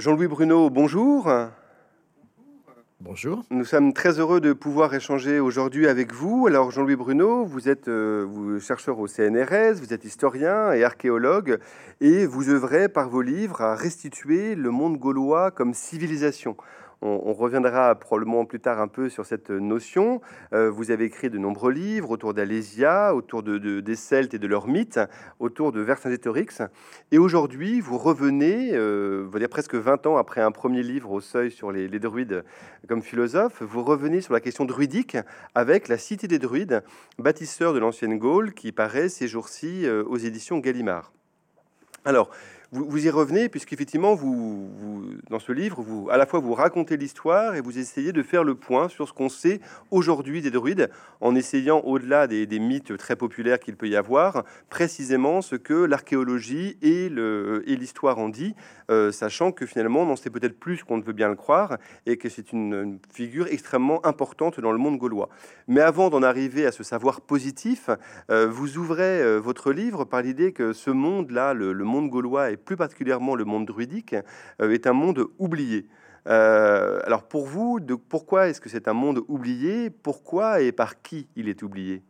Jean-Louis Bruno, bonjour. Bonjour. Nous sommes très heureux de pouvoir échanger aujourd'hui avec vous. Alors Jean-Louis Bruno, vous êtes chercheur au CNRS, vous êtes historien et archéologue, et vous œuvrez par vos livres à restituer le monde gaulois comme civilisation. On reviendra probablement plus tard un peu sur cette notion. Vous avez écrit de nombreux livres autour d'Alésia, autour des Celtes et de leurs mythes, autour de Vercingétorix. Et aujourd'hui, vous revenez, on va dire presque 20 ans après un premier livre au seuil sur les druides comme philosophe, vous revenez sur la question druidique avec La Cité des druides, bâtisseur de l'ancienne Gaule, qui paraît ces jours-ci aux éditions Gallimard. Alors, vous y revenez, puisqu'effectivement, dans ce livre, à la fois vous racontez l'histoire et vous essayez de faire le point sur ce qu'on sait aujourd'hui des druides, en essayant, au-delà des mythes très populaires qu'il peut y avoir, précisément ce que l'archéologie et l'histoire en dit, sachant que finalement, on en sait peut-être plus qu'on ne veut bien le croire, et que c'est une figure extrêmement importante dans le monde gaulois. Mais avant d'en arriver à ce savoir positif, vous ouvrez votre livre par l'idée que ce monde-là, le monde gaulois, et plus particulièrement le monde druidique, est un monde oublié. Alors pour vous, pourquoi est-ce que c'est un monde oublié? Pourquoi et par qui il est oublié?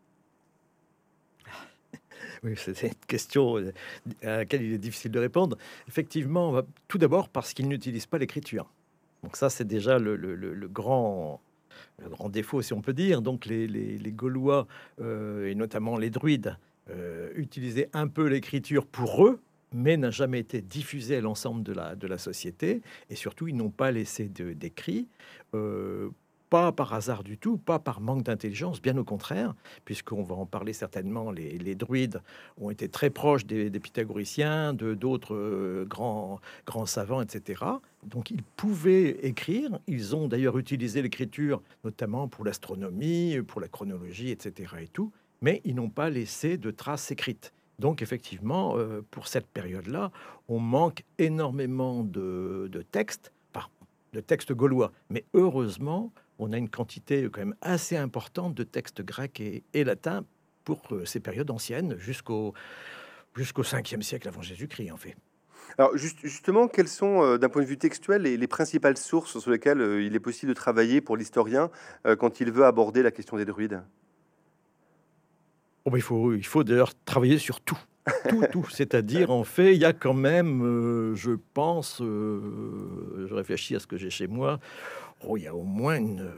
Oui, c'est une question à laquelle il est difficile de répondre. Effectivement, tout d'abord parce qu'il n'utilise pas l'écriture. Donc ça, c'est déjà le grand défaut, si on peut dire. Donc les Gaulois, et notamment les druides, utilisaient un peu l'écriture pour eux, mais n'a jamais été diffusé à l'ensemble de la société. Et surtout, ils n'ont pas laissé d'écrit, pas par hasard du tout, pas par manque d'intelligence, bien au contraire, puisqu'on va en parler certainement, les druides ont été très proches des pythagoriciens, d'autres grands savants, etc. Donc ils pouvaient écrire, ils ont d'ailleurs utilisé l'écriture, notamment pour l'astronomie, pour la chronologie, etc. et tout, mais ils n'ont pas laissé de traces écrites. Donc effectivement, pour cette période-là, on manque énormément de textes, enfin, de textes gaulois. Mais heureusement, on a une quantité quand même assez importante de textes grecs et latins pour ces périodes anciennes, jusqu'au 5e siècle avant Jésus-Christ, en fait. Alors justement, quelles sont, d'un point de vue textuel, les principales sources sur lesquelles il est possible de travailler pour l'historien quand il veut aborder la question des druides? Oh, bah, il faut d'ailleurs travailler sur tout. Tout. C'est-à-dire, en fait, il y a quand même, je pense, je réfléchis à ce que j'ai chez moi, oh, il y a au moins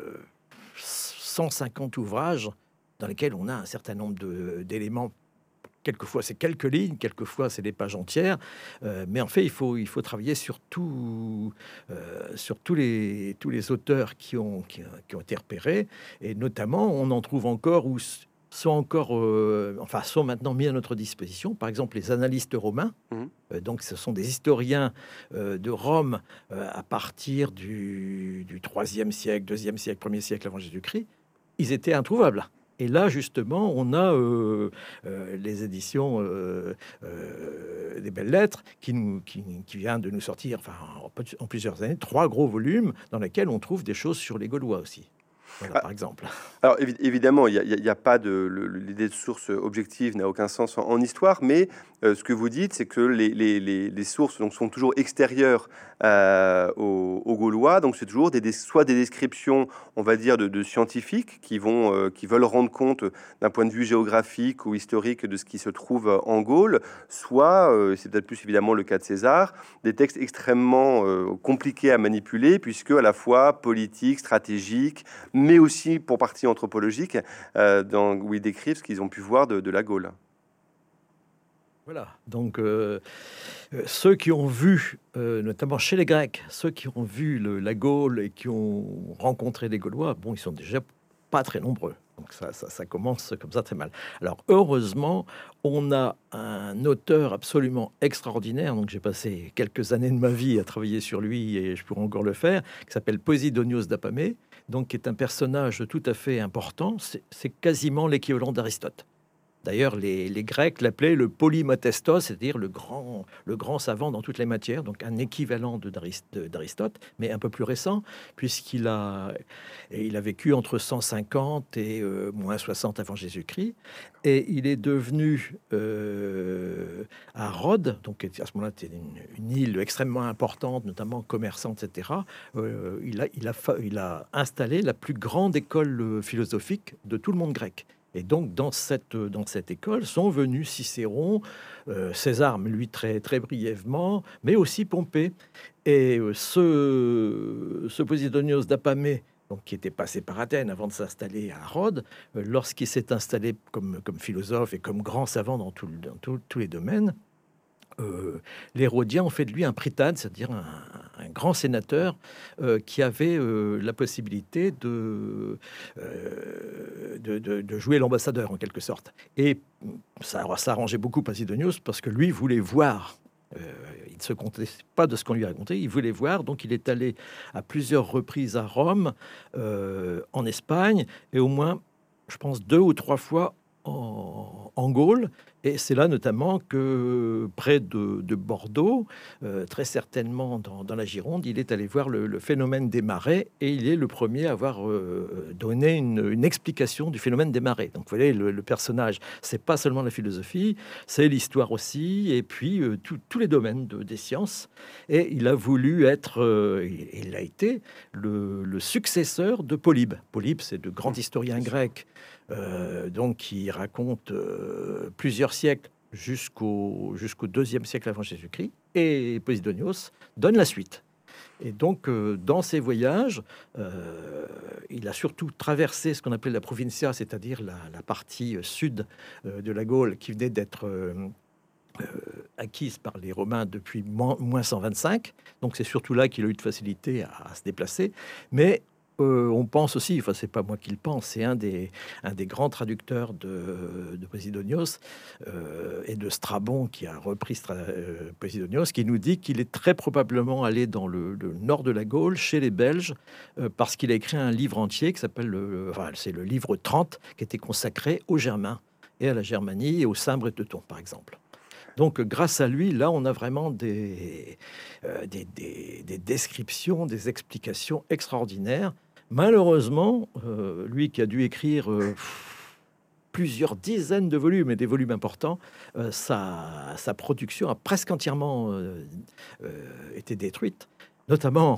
150 ouvrages dans lesquels on a un certain nombre d'éléments. Quelquefois, c'est quelques lignes, quelquefois, c'est des pages entières. Mais en fait, il faut travailler sur sur tous les auteurs qui ont été repérés. Et notamment, on en trouve encore où sont encore, enfin, sont maintenant mis à notre disposition. Par exemple, les annalistes romains. Mmh. Donc, ce sont des historiens de Rome à partir du 3e siècle, 2e siècle, 1er siècle avant Jésus-Christ. Ils étaient introuvables. Et là, justement, on a les éditions des Belles Lettres qui vient de nous sortir, enfin, en plusieurs années, 3 gros volumes dans lesquels on trouve des choses sur les Gaulois aussi. Voilà, par exemple. Alors évidemment, il y a pas l'idée de source objective n'a aucun sens en histoire, mais ce que vous dites, c'est que les sources donc, sont toujours extérieures aux Gaulois, donc c'est toujours soit des descriptions, on va dire, de scientifiques qui veulent rendre compte d'un point de vue géographique ou historique de ce qui se trouve en Gaule, soit, c'est peut-être plus évidemment le cas de César, des textes extrêmement compliqués à manipuler, puisque à la fois politiques, stratégiques, mais aussi pour partie anthropologique, où ils décrivent ce qu'ils ont pu voir de la Gaule. Voilà, donc ceux qui ont vu, notamment chez les Grecs, ceux qui ont vu la Gaule et qui ont rencontré les Gaulois, bon, ils sont déjà pas très nombreux. Donc ça commence comme ça très mal. Alors heureusement, on a un auteur absolument extraordinaire, donc j'ai passé quelques années de ma vie à travailler sur lui et je pourrais encore le faire, qui s'appelle Posidonios d'Apamée, donc qui est un personnage tout à fait important, c'est quasiment l'équivalent d'Aristote. D'ailleurs, les Grecs l'appelaient le polymatestos, c'est-à-dire le grand savant dans toutes les matières, donc un équivalent d'Aristote, mais un peu plus récent, il a vécu entre 150 et moins 60 avant Jésus-Christ, et il est devenu à Rhodes, donc à ce moment-là, c'était une île extrêmement importante, notamment commerçante, etc. Il a installé la plus grande école philosophique de tout le monde grec. Et donc, dans cette école sont venus Cicéron, César, lui très, très brièvement, mais aussi Pompée. Et ce Posidonios d'Apamée, donc, qui était passé par Athènes avant de s'installer à Rhodes, lorsqu'il s'est installé comme philosophe et comme grand savant dans tous les domaines, les Rhodiens ont fait de lui un prytade, c'est-à-dire un grand sénateur qui avait la possibilité de jouer l'ambassadeur en quelque sorte. Et ça arrangeait beaucoup Posidonios parce que lui voulait voir. Il ne se contentait pas de ce qu'on lui racontait, il voulait voir, donc il est allé à plusieurs reprises à Rome, en Espagne, et au moins, je pense, 2 ou 3 fois en Gaule. Et c'est là notamment que près de Bordeaux, très certainement dans la Gironde, il est allé voir le phénomène des marais, et il est le premier à avoir donné une explication du phénomène des marais. Donc vous voyez, le personnage, c'est pas seulement la philosophie, c'est l'histoire aussi, et puis tous les domaines des sciences. Et il a voulu être, il a été le successeur de Polybe. Polybe, c'est le grand historien grec, donc qui raconte plusieurs siècles jusqu'au 2e siècle avant Jésus-Christ, et Posidonios donne la suite. Et donc, dans ses voyages, il a surtout traversé ce qu'on appelait la provincia, c'est-à-dire la partie sud de la Gaule, qui venait d'être acquise par les Romains depuis moins 125. Donc, c'est surtout là qu'il a eu de facilité à se déplacer. Mais on pense aussi, enfin c'est pas moi qui le pense, c'est un des grands traducteurs de Posidonios et de Strabon qui a repris Posidonios, qui nous dit qu'il est très probablement allé dans le nord de la Gaule, chez les Belges, parce qu'il a écrit un livre entier qui s'appelle c'est le livre 30, qui était consacré aux Germains et à la Germanie et aux Cimbres-Teutons, par exemple. Donc, grâce à lui, là, on a vraiment des descriptions, des explications extraordinaires. Malheureusement, lui qui a dû écrire plusieurs dizaines de volumes, et des volumes importants, sa production a presque entièrement été détruite, notamment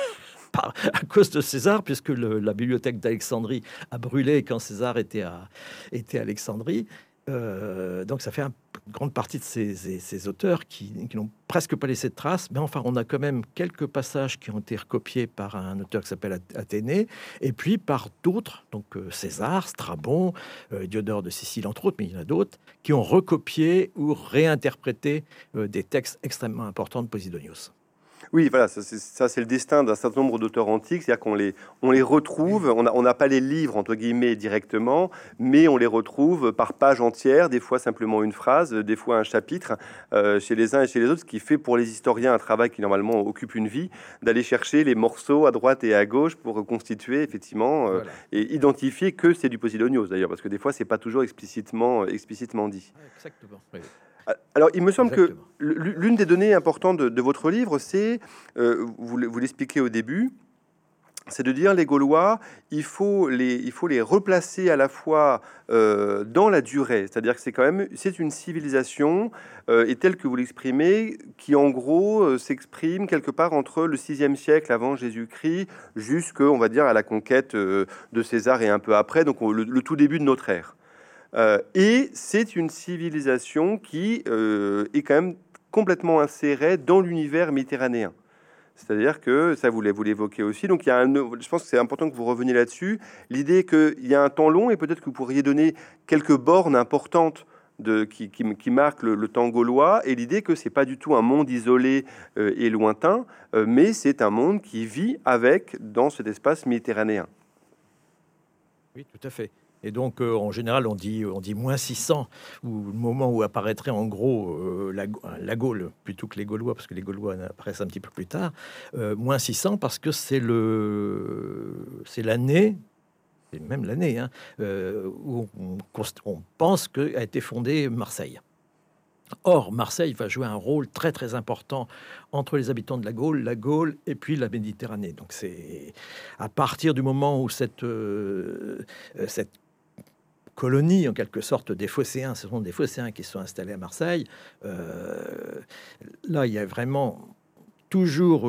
à cause de César, puisque la bibliothèque d'Alexandrie a brûlé quand César était à Alexandrie. Donc ça fait une grande partie de ces auteurs qui n'ont presque pas laissé de traces, mais enfin on a quand même quelques passages qui ont été recopiés par un auteur qui s'appelle Athénée, et puis par d'autres, donc César, Strabon, Diodore de Sicile entre autres, mais il y en a d'autres qui ont recopié ou réinterprété des textes extrêmement importants de Posidonios. Oui, voilà, ça c'est le destin d'un certain nombre d'auteurs antiques, c'est-à-dire on les retrouve, on n'a pas les livres, entre guillemets, directement, mais on les retrouve par page entière, des fois simplement une phrase, des fois un chapitre, chez les uns et chez les autres, ce qui fait pour les historiens un travail qui normalement occupe une vie, d'aller chercher les morceaux à droite et à gauche pour reconstituer, effectivement, voilà, et identifier que c'est du Posidonios, d'ailleurs, parce que des fois, c'est pas toujours explicitement dit. Exactement, oui. Alors, il me semble Exactement. que l'une des données importantes de votre livre, c'est, vous l'expliquez au début, c'est de dire les Gaulois, il faut les replacer à la fois dans la durée, c'est-à-dire que c'est une civilisation, et telle que vous l'exprimez, qui en gros s'exprime quelque part entre le 6e siècle avant Jésus-Christ jusqu'on va dire à la conquête de César et un peu après, donc le tout début de notre ère. Et c'est une civilisation qui est quand même complètement insérée dans l'univers méditerranéen. C'est-à-dire que, ça vous l'évoquez aussi, donc je pense que c'est important que vous reveniez là-dessus, l'idée qu'il y a un temps long, et peut-être que vous pourriez donner quelques bornes importantes qui marquent le temps gaulois, et l'idée que c'est pas du tout un monde isolé et lointain, mais c'est un monde qui vit dans cet espace méditerranéen. Oui, tout à fait. Et donc, en général, on dit moins 600, ou le moment où apparaîtrait en gros la Gaule, plutôt que les Gaulois, parce que les Gaulois apparaissent un petit peu plus tard. Moins 600 parce que c'est l'année et même l'année, hein, où on pense qu'a été fondée Marseille. Or, Marseille va jouer un rôle très très important entre les habitants de la Gaule et puis la Méditerranée. Donc c'est à partir du moment où cette colonie, en quelque sorte, des Phocéens, ce sont des Phocéens qui sont installés à Marseille, là, il y a vraiment toujours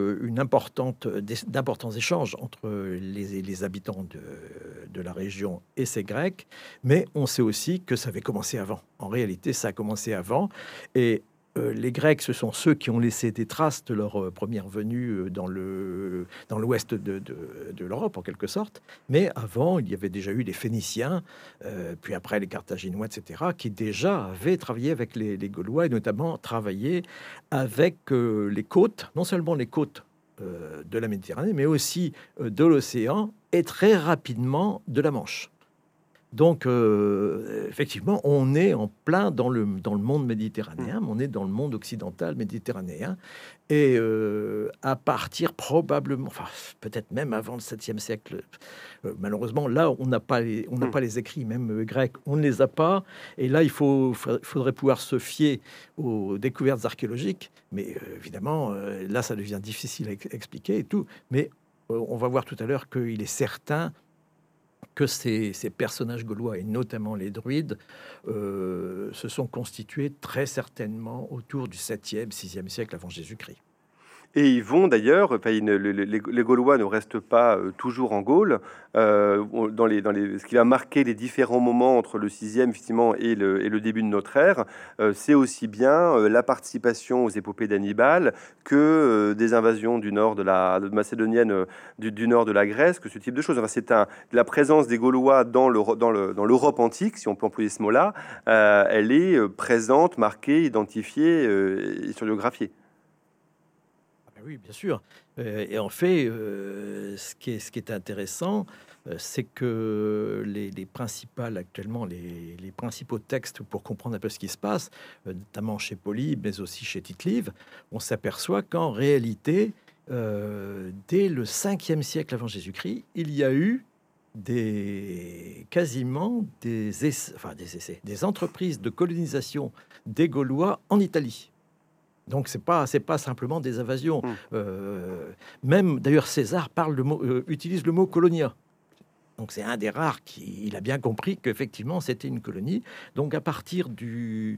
d'importants échanges entre les habitants de la région et ces Grecs, mais on sait aussi que ça avait commencé avant. En réalité, ça a commencé avant, et les Grecs, ce sont ceux qui ont laissé des traces de leur première venue dans l'ouest de l'Europe, en quelque sorte. Mais avant, il y avait déjà eu les Phéniciens, puis après les Carthaginois, etc., qui déjà avaient travaillé avec les Gaulois, et notamment travaillé avec les côtes, non seulement les côtes de la Méditerranée, mais aussi de l'océan, et très rapidement de la Manche. Donc, effectivement, on est en plein dans le monde méditerranéen, mais on est dans le monde occidental méditerranéen. Et à partir probablement, enfin, peut-être même avant le 7e siècle, malheureusement, là, on n'a pas les écrits, même grecs, on ne les a pas. Et là, faudrait pouvoir se fier aux découvertes archéologiques. Mais évidemment, là, ça devient difficile à expliquer et tout. Mais on va voir tout à l'heure qu'il est certain que ces personnages gaulois, et notamment les druides, se sont constitués très certainement autour du 7e, 6e siècle avant Jésus-Christ. Et ils vont d'ailleurs, enfin, les Gaulois ne restent pas toujours en Gaule. Ce qui va marquer les différents moments entre le 6e effectivement et le début de notre ère, c'est aussi bien la participation aux épopées d'Hannibal que des invasions du nord macédonienne, du nord de la Grèce, que ce type de choses. Enfin, la présence des Gaulois dans l'Europe antique, si on peut employer ce mot-là, elle est présente, marquée, identifiée et historiographiée. Oui, bien sûr. Et en fait, ce qui est intéressant, c'est que les principaux textes pour comprendre un peu ce qui se passe, notamment chez Polybe, mais aussi chez Tite-Live, on s'aperçoit qu'en réalité, dès le 5e siècle avant Jésus-Christ, il y a eu quasiment des entreprises de colonisation des Gaulois en Italie. Donc c'est pas simplement des invasions. Même d'ailleurs César utilise le mot colonia. Donc c'est un des rares qui il a bien compris qu'effectivement c'était une colonie. Donc à partir du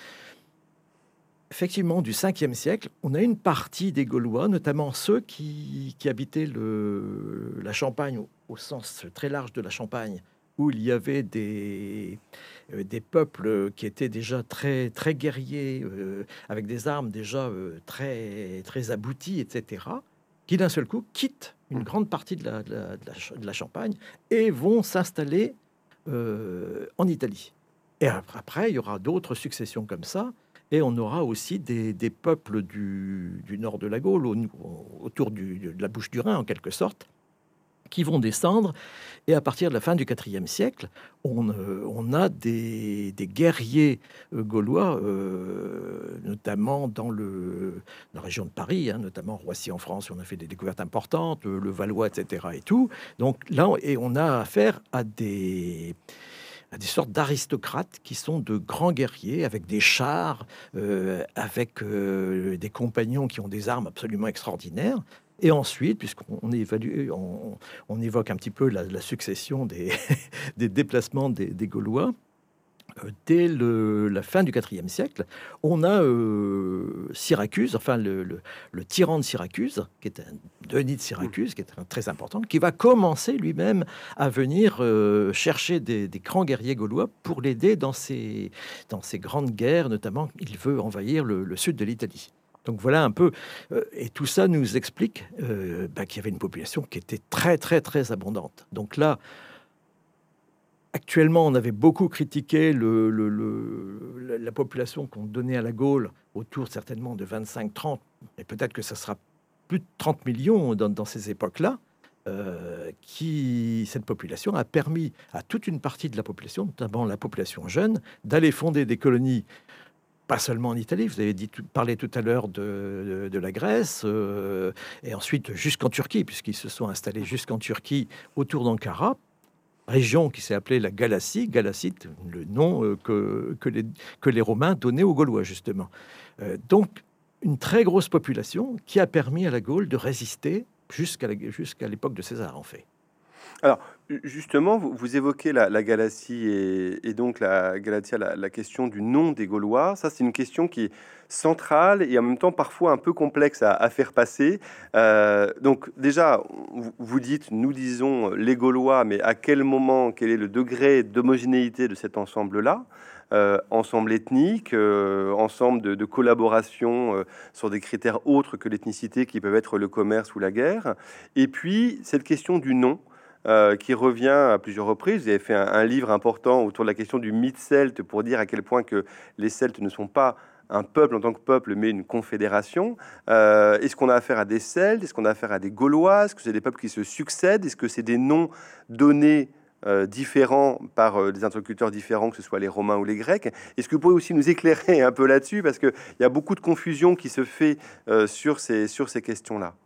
5e siècle, on a une partie des Gaulois, notamment ceux qui habitaient la Champagne au sens très large de la Champagne, où il y avait des peuples qui étaient déjà très, très guerriers, avec des armes déjà très, très abouties, etc., qui d'un seul coup quittent une grande partie de la Champagne et vont s'installer en Italie. Et après, il y aura d'autres successions comme ça, et on aura aussi des peuples du nord de la Gaule, autour de la bouche du Rhin, en quelque sorte, qui vont descendre. Et à partir de la fin du IVe siècle, on a des guerriers gaulois, notamment dans la région de Paris, hein, notamment Roissy en France, où on a fait des découvertes importantes, le Valois, etc. et tout. Donc là, on a affaire à des sortes d'aristocrates qui sont de grands guerriers avec des chars, avec des compagnons qui ont des armes absolument extraordinaires. Et ensuite, puisqu'on on évoque un petit peu la succession des déplacements des Gaulois, dès la fin du IVe siècle, on a Syracuse, enfin le tyran de Syracuse, qui est Denis de Syracuse, qui est très important, qui va commencer lui-même à venir chercher des grands guerriers gaulois pour l'aider dans ces grandes guerres. Notamment, il veut envahir le sud de l'Italie. Donc voilà un peu, et tout ça nous explique qu'il y avait une population qui était très très très abondante. Donc là, actuellement, on avait beaucoup critiqué la population qu'on donnait à la Gaule, autour certainement de 25-30, et peut-être que ça sera plus de 30 millions dans ces époques-là. Cette population a permis à toute une partie de la population, notamment la population jeune, d'aller fonder des colonies. Pas seulement en Italie, vous avez parlé tout à l'heure de la Grèce, et ensuite jusqu'en Turquie, puisqu'ils se sont installés jusqu'en Turquie, autour d'Ankara. région qui s'est appelée la Galatie, Galacite, le nom que les Romains donnaient aux Gaulois, justement. Donc, une très grosse population qui a permis à la Gaule de résister jusqu'à l'époque de César, en fait. Alors, justement, vous évoquez la Galatie et donc la Galatia, la question du nom des Gaulois. Ça, c'est une question qui est centrale et en même temps parfois un peu complexe à faire passer. Donc, déjà, vous dites, nous disons les Gaulois, mais à quel moment, quel est le degré d'homogénéité de cet ensemble-là? Ensemble ethnique, ensemble de collaboration sur des critères autres que l'ethnicité qui peuvent être le commerce ou la guerre. Et puis, cette question du nom. Qui revient à plusieurs reprises. Vous avez fait un livre important autour de la question du mythe celte pour dire à quel point que les Celtes ne sont pas un peuple en tant que peuple, mais une confédération. Est-ce qu'on a affaire à des Celtes? Est-ce qu'on a affaire à des Gaulois? Est-ce que c'est des peuples qui se succèdent? Est-ce que c'est des noms donnés différents par des interlocuteurs différents, que ce soit les Romains ou les Grecs? Est-ce que vous pourriez aussi nous éclairer un peu là-dessus? Parce qu'il y a beaucoup de confusion qui se fait sur ces questions-là.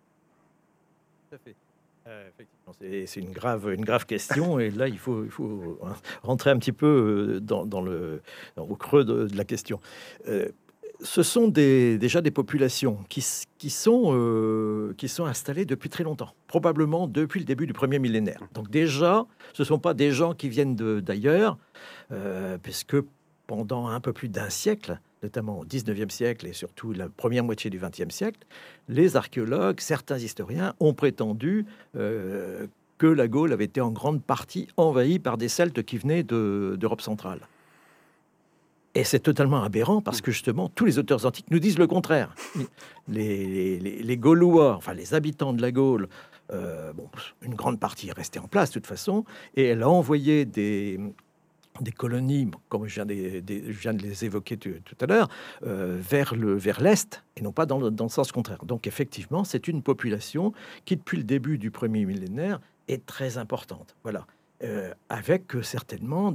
Tout à fait. Effectivement, c'est une grave question, et là il faut rentrer un petit peu au creux de la question. Ce sont déjà des populations qui sont installées depuis très longtemps, probablement depuis le début du premier millénaire. Donc déjà, ce ne sont pas des gens qui viennent d'ailleurs, puisque pendant un peu plus d'un siècle, notamment au 19e siècle et surtout la première moitié du 20e siècle, les archéologues, certains historiens ont prétendu que la Gaule avait été en grande partie envahie par des Celtes qui venaient d'Europe centrale. Et c'est totalement aberrant parce que justement, tous les auteurs antiques nous disent le contraire. Les Gaulois, enfin les habitants de la Gaule, une grande partie est restée en place de toute façon, et elle a envoyé des colonies, comme je viens de les évoquer tout à l'heure, vers l'Est, et non pas dans le sens contraire. Donc effectivement, c'est une population qui, depuis le début du premier millénaire, est très importante. Voilà. Avec certainement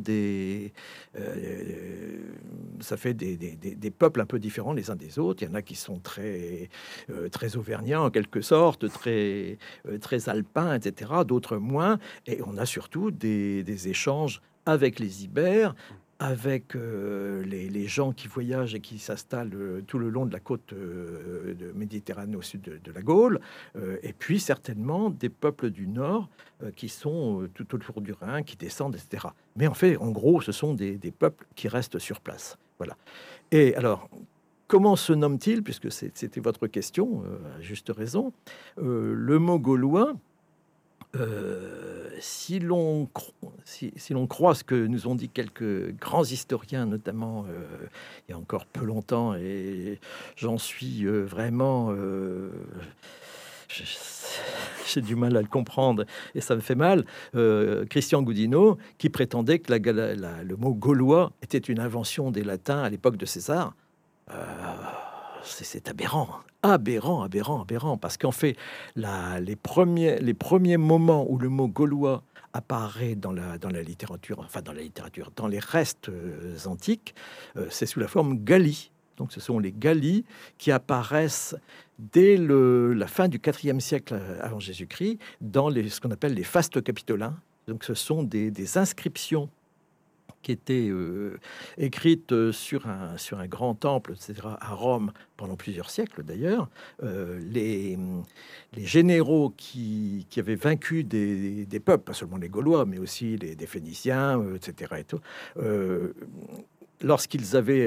ça fait des peuples un peu différents les uns des autres. Il y en a qui sont très auvergnats en quelque sorte, très alpins, etc. D'autres moins. Et on a surtout des échanges avec les Ibères, avec les gens qui voyagent et qui s'installent tout le long de la côte de Méditerranée au sud de la Gaule, et puis certainement des peuples du Nord qui sont tout autour du Rhin, qui descendent, etc. Mais en fait, en gros, ce sont des peuples qui restent sur place. Voilà. Et alors, comment se nomme-t-il, puisque c'était votre question, à juste raison, le mot gaulois, si l'on croit ce que nous ont dit quelques grands historiens, notamment il y a encore peu longtemps, et j'en suis vraiment... j'ai du mal à le comprendre et ça me fait mal, Christian Goudineau, qui prétendait que le mot gaulois était une invention des latins à l'époque de César. C'est aberrant, parce qu'en fait, les premiers moments où le mot gaulois apparaît dans la littérature, dans les restes antiques, c'est sous la forme Galli. Donc, ce sont les Galli qui apparaissent dès la fin du IVe siècle avant Jésus-Christ dans ce qu'on appelle les fastes capitolins. Donc, ce sont des inscriptions qui étaient écrites sur un grand temple, etc., à Rome, pendant plusieurs siècles d'ailleurs. Les généraux qui avaient vaincu des peuples, pas seulement les Gaulois, mais aussi des Phéniciens, etc., et tout, lorsqu'ils avaient,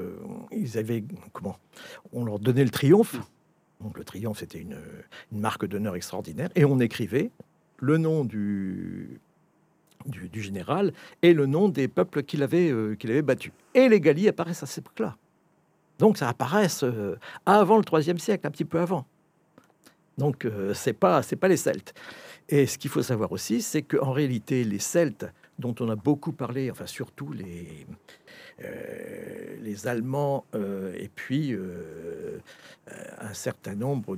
on leur donnait le triomphe. Donc le triomphe, c'était une marque d'honneur extraordinaire, et on écrivait le nom du général et le nom des peuples qu'il avait battus. Et les Galli apparaissent à cette époque-là. Donc ça apparaît avant le IIIe siècle, un petit peu avant. Donc c'est pas les Celtes. Et ce qu'il faut savoir aussi, c'est qu'en réalité, les Celtes, dont on a beaucoup parlé, enfin surtout les Allemands, et puis un certain nombre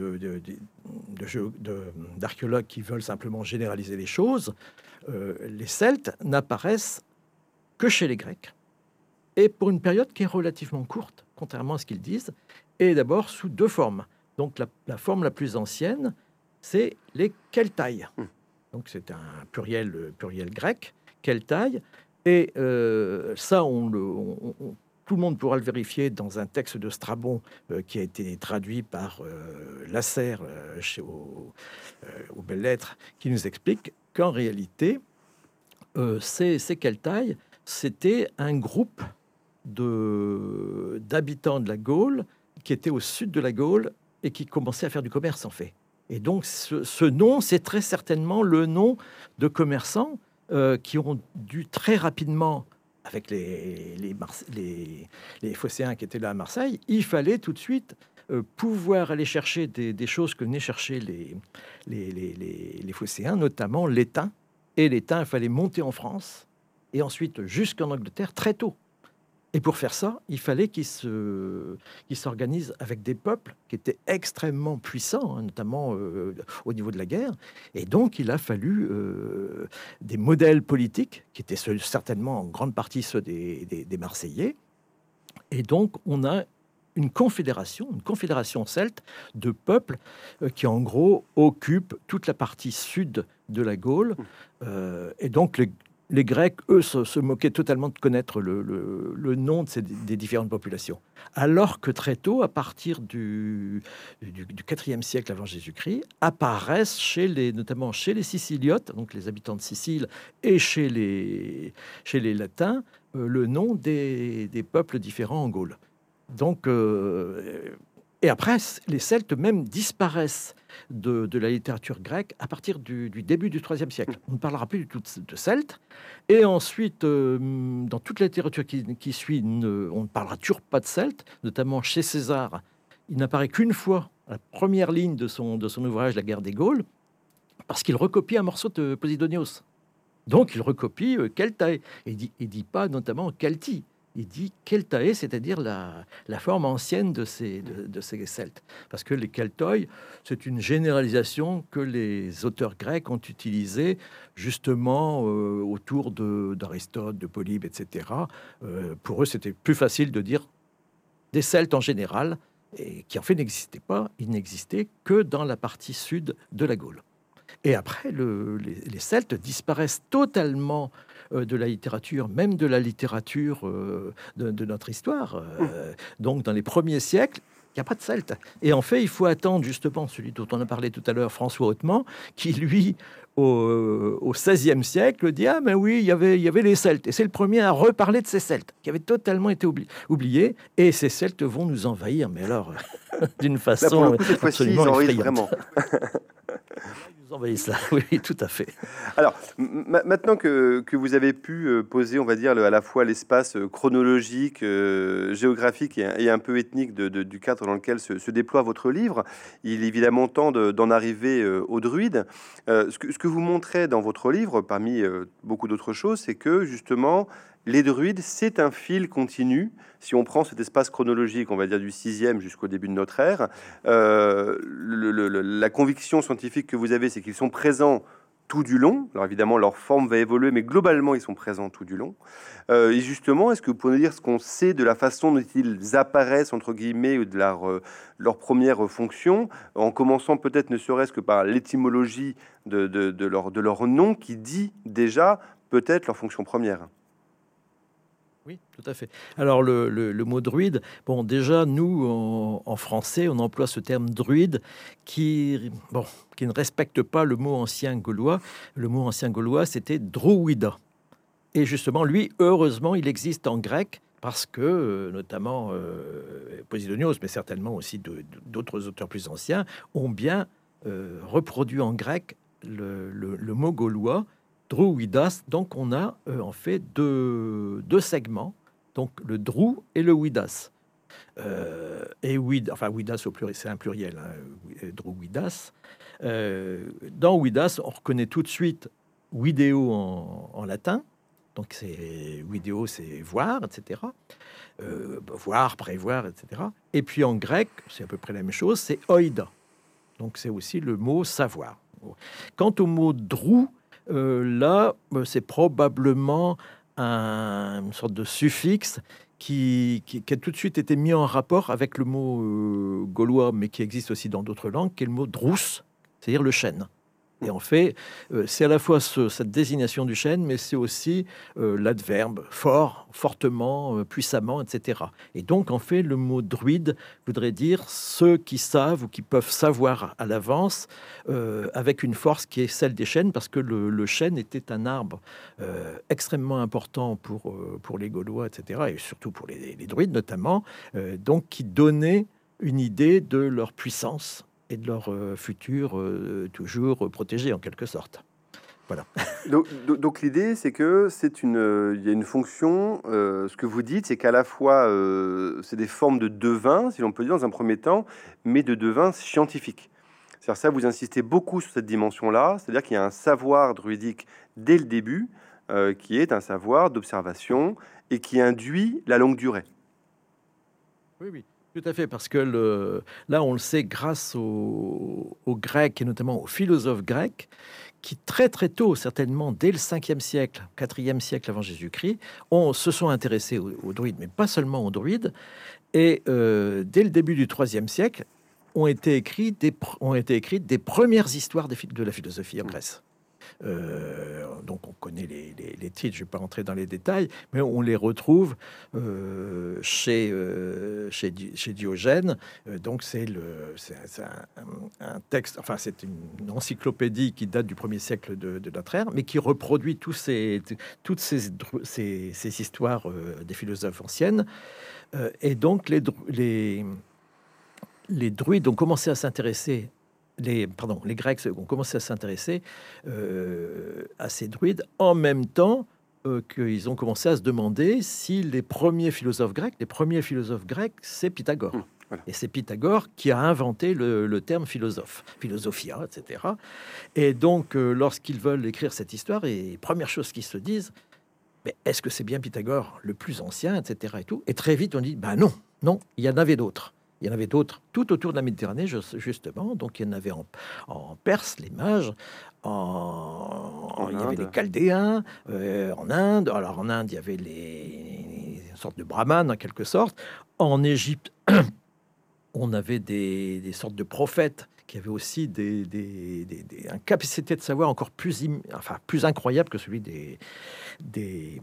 d'archéologues qui veulent simplement généraliser les choses, les Celtes n'apparaissent que chez les Grecs, et pour une période qui est relativement courte, contrairement à ce qu'ils disent, et d'abord sous deux formes. Donc la forme la plus ancienne, c'est les Keltaï. Donc c'est un pluriel grec, keltai. Et ça, tout le monde pourra le vérifier dans un texte de Strabon qui a été traduit par Lasserre aux Belles Lettres, qui nous explique qu'en réalité, ces keltai, c'était un groupe d'habitants de la Gaule qui étaient au sud de la Gaule et qui commençaient à faire du commerce, en fait. Et donc, ce nom, c'est très certainement le nom de commerçants qui ont dû très rapidement, avec les Phocéens qui étaient là à Marseille, il fallait tout de suite pouvoir aller chercher des choses que venaient chercher les Phocéens, notamment l'étain. Et l'étain, il fallait monter en France et ensuite jusqu'en Angleterre très tôt. Et pour faire ça, il fallait qu'ils s'organisent avec des peuples qui étaient extrêmement puissants, hein, notamment au niveau de la guerre. Et donc, il a fallu des modèles politiques, qui étaient certainement en grande partie ceux des Marseillais. Et donc, on a une confédération celte de peuples qui, en gros, occupent toute la partie sud de la Gaule. Et donc, les Grecs, eux, se moquaient totalement de connaître le nom des différentes populations. Alors que très tôt, à partir du IVe siècle avant Jésus-Christ, apparaissent notamment chez les Siciliotes, donc les habitants de Sicile, et chez les Latins, le nom des peuples différents en Gaule. Donc, et après, les Celtes même disparaissent de la littérature grecque à partir du début du IIIe siècle. On ne parlera plus du tout de Celtes. Et ensuite, dans toute la littérature qui suit, on ne parlera toujours pas de Celtes, notamment chez César. Il n'apparaît qu'une fois à la première ligne de son ouvrage La guerre des Gaules, parce qu'il recopie un morceau de Posidonios. Donc, il recopie Keltae. Il dit pas notamment Kelti. Il dit Keltae, c'est-à-dire la forme ancienne de ces Celtes. Parce que les Keltoi, c'est une généralisation que les auteurs grecs ont utilisée justement autour d'Aristote, de Polybe, etc. Pour eux, c'était plus facile de dire des Celtes en général, et qui en fait n'existaient pas. Ils n'existaient que dans la partie sud de la Gaule. Et après, les Celtes disparaissent totalement de la littérature, même de la littérature de notre histoire. Donc, dans les premiers siècles, il n'y a pas de Celtes. Et en fait, il faut attendre justement celui dont on a parlé tout à l'heure, François Hautemans, qui, lui, au XVIe siècle, dit « Ah, ben oui, il y avait les Celtes. » Et c'est le premier à reparler de ces Celtes, qui avaient totalement été oubliés. Et ces Celtes vont nous envahir, mais alors, d'une façon là, pour le coup, cette fois-ci, ils envahissent vraiment. Envahissent là, oui, tout à fait. Alors, maintenant que vous avez pu poser, on va dire, à la fois l'espace chronologique, géographique et un peu ethnique du cadre dans lequel se déploie votre livre, il est évidemment temps d'en arriver aux druides. Ce que vous montrez dans votre livre, parmi beaucoup d'autres choses, c'est que justement, les druides, c'est un fil continu. Si on prend cet espace chronologique, on va dire du 6e jusqu'au début de notre ère, la conviction scientifique que vous avez, c'est qu'ils sont présents tout du long. Alors évidemment, leur forme va évoluer, mais globalement, ils sont présents tout du long. Et justement, est-ce que vous pouvez nous dire ce qu'on sait de la façon dont ils apparaissent, entre guillemets, ou de leur première fonction, en commençant peut-être ne serait-ce que par l'étymologie de leur nom, qui dit déjà peut-être leur fonction première? Oui, tout à fait. Alors, le mot druide, bon, déjà, nous, en français, on emploie ce terme druide qui ne respecte pas le mot ancien gaulois. Le mot ancien gaulois, c'était druida. Et justement, lui, heureusement, il existe en grec parce que, notamment, Posidonios, mais certainement aussi d'autres auteurs plus anciens, ont bien reproduit en grec le mot gaulois, druidas. Donc on a en fait deux segments, donc le drou et le widas. Et widas au pluriel, c'est un pluriel, hein, druidas. Dans widas, on reconnaît tout de suite video en latin. Donc c'est vidéo, c'est voir, etc. Voir, prévoir, etc. Et puis en grec, c'est à peu près la même chose, c'est oida. Donc c'est aussi le mot savoir. Quant au mot drou, là, c'est probablement une sorte de suffixe qui a tout de suite été mis en rapport avec le mot gaulois, mais qui existe aussi dans d'autres langues, qui est le mot drous, c'est-à-dire le chêne. Et en fait, c'est à la fois cette désignation du chêne, mais c'est aussi l'adverbe fort, fortement, puissamment, etc. Et donc, en fait, le mot druide voudrait dire ceux qui savent ou qui peuvent savoir à l'avance avec une force qui est celle des chênes, parce que le chêne était un arbre extrêmement important pour les Gaulois, etc., et surtout pour les druides notamment, donc qui donnait une idée de leur puissance et de leur futur toujours protégé en quelque sorte. Voilà. Donc l'idée, c'est que il y a une fonction. Ce que vous dites, c'est qu'à la fois, c'est des formes de devin, si l'on peut dire dans un premier temps, mais de devin scientifique. C'est-à-dire ça, vous insistez beaucoup sur cette dimension-là, c'est-à-dire qu'il y a un savoir druidique dès le début, qui est un savoir d'observation et qui induit la longue durée. Oui, oui. Tout à fait, parce que là, on le sait grâce aux Grecs et notamment aux philosophes grecs, qui très très tôt, certainement dès le 5e siècle, 4e siècle avant Jésus-Christ, se sont intéressés aux druides, mais pas seulement aux druides. Et dès le début du 3e siècle, ont été écrites des premières histoires de la philosophie en Grèce. Donc on connaît les titres, je ne vais pas rentrer dans les détails, mais on les retrouve chez Diogène. Donc c'est un texte, enfin c'est une encyclopédie qui date du 1er siècle de notre ère, mais qui reproduit toutes ces histoires des philosophes anciennes. Et donc les druides ont commencé à s'intéresser, les Grecs ont commencé à s'intéresser à ces druides en même temps qu'ils ont commencé à se demander si les premiers philosophes grecs, c'est Pythagore. Voilà. Et c'est Pythagore qui a inventé le terme philosophe, philosophia, etc. Et donc, lorsqu'ils veulent écrire cette histoire, et première chose qu'ils se disent, mais est-ce que c'est bien Pythagore le plus ancien, etc. Et tout. Et très vite, on dit, ben non, il y en avait d'autres. Il y en avait d'autres tout autour de la Méditerranée, justement. Donc, il y en avait en Perse, les mages. Il y avait les Chaldéens. En Inde. Alors, en Inde, il y avait les sortes de brahmanes, en quelque sorte. En Égypte, on avait des sortes de prophètes qui avaient aussi une capacité de savoir encore plus incroyable que celui des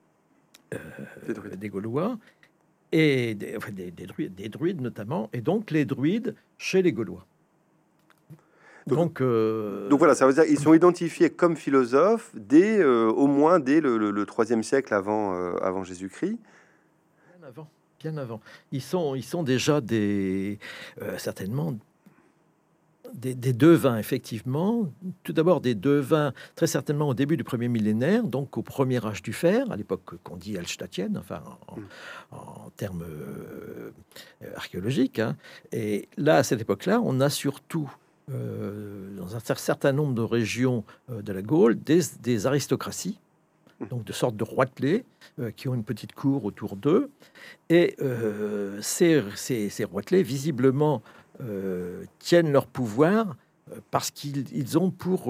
Gaulois. Et des druides notamment, et donc les druides chez les Gaulois. Donc voilà, ça veut dire qu'ils sont identifiés comme philosophes au moins dès le 3e siècle avant Jésus-Christ. Bien avant. Ils sont déjà certainement des devins, effectivement. Tout d'abord, des devins, très certainement au début du premier millénaire, donc au premier âge du fer, à l'époque qu'on dit Hallstattienne, enfin en termes archéologiques. Hein. Et là, à cette époque-là, on a surtout, dans un certain nombre de régions de la Gaule, des aristocraties, donc de sortes de roitelets qui ont une petite cour autour d'eux. Et ces roitelets, visiblement, tiennent leur pouvoir parce qu'ils ont pour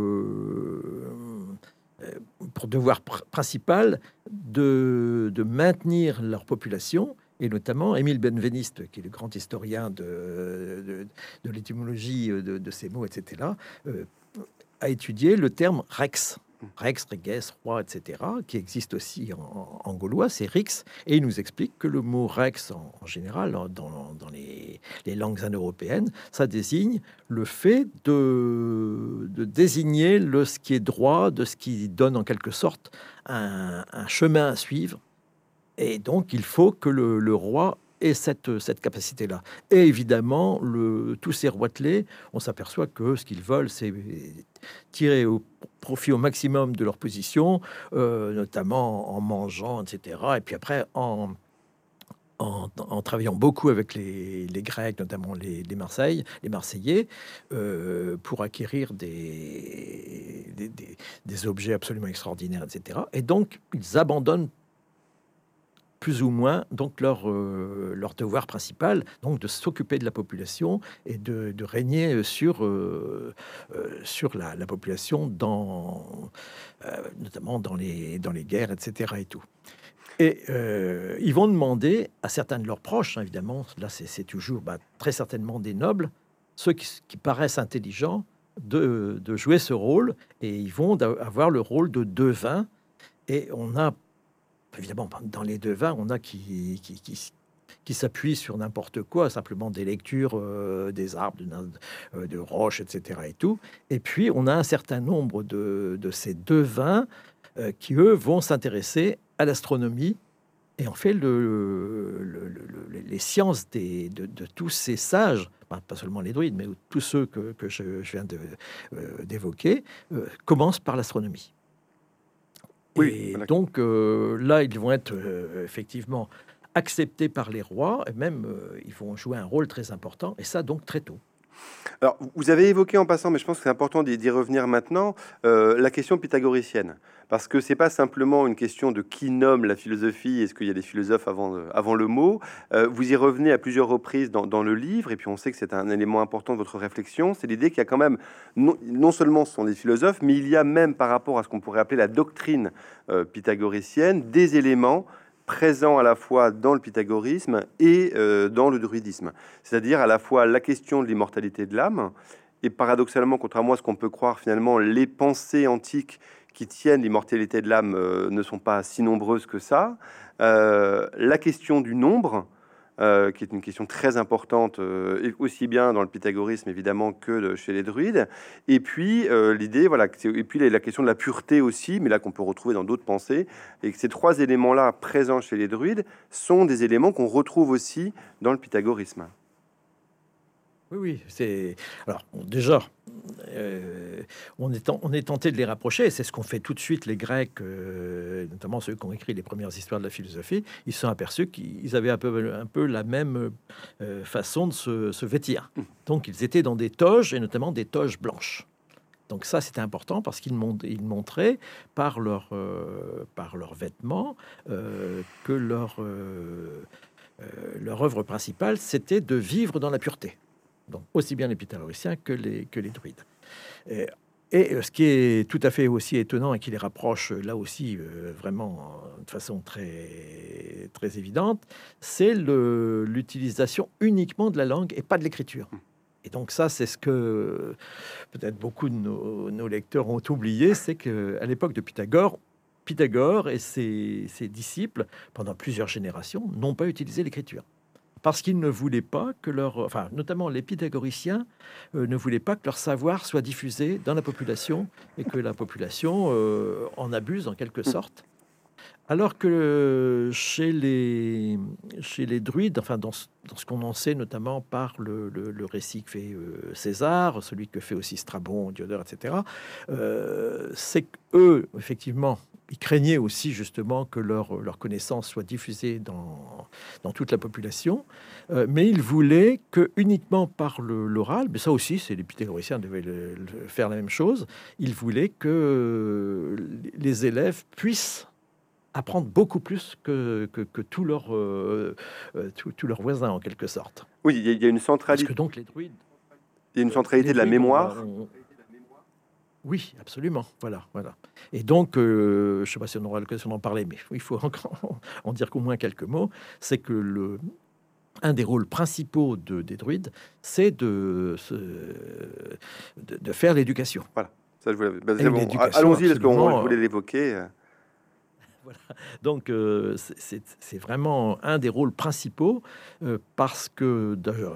devoir principal de maintenir leur population, et notamment Émile Benveniste, qui est le grand historien de l'étymologie de ces mots, etc., a étudié le terme rex. Rex, reges, roi, etc., qui existe aussi en gaulois, c'est rix, et il nous explique que le mot rex, en général, dans les langues indo-européennes, ça désigne le fait de désigner ce qui est droit, de ce qui donne en quelque sorte un chemin à suivre, et donc il faut que le roi ait cette capacité-là. Et évidemment, tous ces roitelets, on s'aperçoit que ce qu'ils veulent, c'est tirer au profit au maximum de leur position, notamment en mangeant, etc. Et puis après, en travaillant beaucoup avec les Grecs, notamment les Marseillais, pour acquérir des objets absolument extraordinaires, etc. Et donc, ils abandonnent plus ou moins donc leur devoir principal, donc de s'occuper de la population et de régner sur la population, notamment dans les guerres, etc. et tout. Et ils vont demander à certains de leurs proches, hein, évidemment, là c'est toujours très certainement des nobles, ceux qui paraissent intelligents, de jouer ce rôle, et ils vont avoir le rôle de devins. Et on a, évidemment, dans les devins, on a qui s'appuient sur n'importe quoi, simplement des lectures des arbres, de roches, etc. Et tout. Et puis, on a un certain nombre de ces devins qui, eux, vont s'intéresser à l'astronomie. Et en fait, les sciences de tous ces sages, pas seulement les druides, mais tous ceux que je viens d'évoquer, commencent par l'astronomie. Oui, Et voilà. donc, là, ils vont être effectivement acceptés par les rois, et même ils vont jouer un rôle très important, et ça donc très tôt. Alors, vous avez évoqué en passant, mais je pense que c'est important d'y revenir maintenant, la question pythagoricienne. Parce que c'est pas simplement une question de qui nomme la philosophie, est-ce qu'il y a des philosophes avant le mot. Vous y revenez à plusieurs reprises dans le livre, et puis on sait que c'est un élément important de votre réflexion. C'est l'idée qu'il y a quand même, non seulement ce sont des philosophes, mais il y a même par rapport à ce qu'on pourrait appeler la doctrine pythagoricienne, des éléments présents à la fois dans le pythagorisme et dans le druidisme. C'est-à-dire à la fois la question de l'immortalité de l'âme, et paradoxalement, contrairement à ce qu'on peut croire, finalement, les pensées antiques qui tiennent l'immortalité de l'âme ne sont pas si nombreuses que ça. La question du nombre, qui est une question très importante, et aussi bien dans le pythagorisme évidemment que chez les druides. Et puis l'idée, voilà, et puis la question de la pureté aussi, mais là qu'on peut retrouver dans d'autres pensées, et que ces trois éléments-là présents chez les druides sont des éléments qu'on retrouve aussi dans le pythagorisme. Oui, oui, c'est... Alors, bon, déjà, on est tenté de les rapprocher, et c'est ce qu'ont fait tout de suite les Grecs, notamment ceux qui ont écrit les premières histoires de la philosophie. Ils se sont aperçus qu'ils avaient un peu la même façon de se vêtir. Donc, ils étaient dans des toges, et notamment des toges blanches. Donc ça, c'était important parce qu'ils montraient par leurs vêtements que leur œuvre principale, c'était de vivre dans la pureté. Donc aussi bien les pythagoriciens que les druides. Et ce qui est tout à fait aussi étonnant et qui les rapproche là aussi vraiment de façon très, très évidente, c'est l'utilisation uniquement de la langue et pas de l'écriture. Et donc ça, c'est ce que peut-être beaucoup de nos lecteurs ont oublié, c'est qu'à l'époque de Pythagore et ses disciples, pendant plusieurs générations, n'ont pas utilisé l'écriture. Parce qu'ils ne voulaient pas que enfin, notamment les pythagoriciens, ne voulaient pas que leur savoir soit diffusé dans la population et que la population en abuse en quelque sorte. Alors que chez les druides, enfin dans ce qu'on en sait notamment par le récit que fait César, celui que fait aussi Strabon, Diodore, etc., c'est qu'eux, effectivement, ils craignaient aussi justement que leur connaissance soit diffusée dans toute la population, mais ils voulaient que uniquement par l'oral, mais ça aussi, c'est les pythagoriciens devaient faire la même chose, ils voulaient que les élèves puissent apprendre beaucoup plus que tous leurs voisins en quelque sorte. Oui, il y a une Parce centralité, que donc les druides, il y a une centralité les de la druides mémoire. oui, absolument, voilà. Et donc, je ne sais pas si on aura l'occasion d'en parler, mais il faut encore en dire qu'au moins quelques mots. C'est que un des rôles principaux des druides, c'est de faire l'éducation. Voilà, ça je voulais. Et une Bon, éducation allons-y parce que je absolument, voulais l'évoquer. voilà. Donc, c'est vraiment un des rôles principaux parce que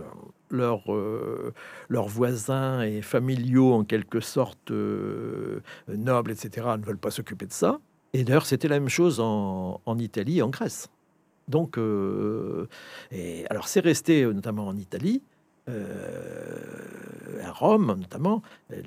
leurs voisins et familiaux, en quelque sorte nobles, etc., ne veulent pas s'occuper de ça. Et d'ailleurs, c'était la même chose en Italie et en Grèce. Donc, et alors, c'est resté notamment en Italie. À Rome, notamment,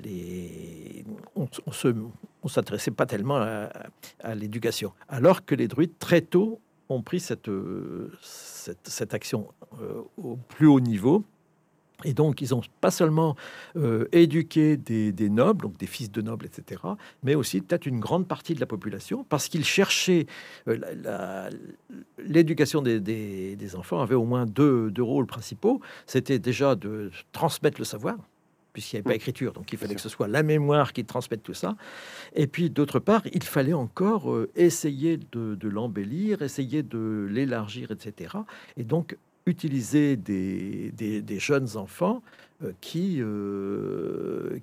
on s'intéressait pas tellement à l'éducation, alors que les druides très tôt ont pris cette action au plus haut niveau. Et donc, ils ont pas seulement éduqué des nobles, donc des fils de nobles, etc., mais aussi peut-être une grande partie de la population, parce qu'ils cherchaient l'éducation des enfants avait au moins deux rôles principaux. C'était déjà de transmettre le savoir, puisqu'il n'y avait pas écriture, donc il fallait que ce soit la mémoire qui transmette tout ça. Et puis, d'autre part, il fallait encore essayer de l'embellir, essayer de l'élargir, etc. Et donc, utiliser des jeunes enfants qui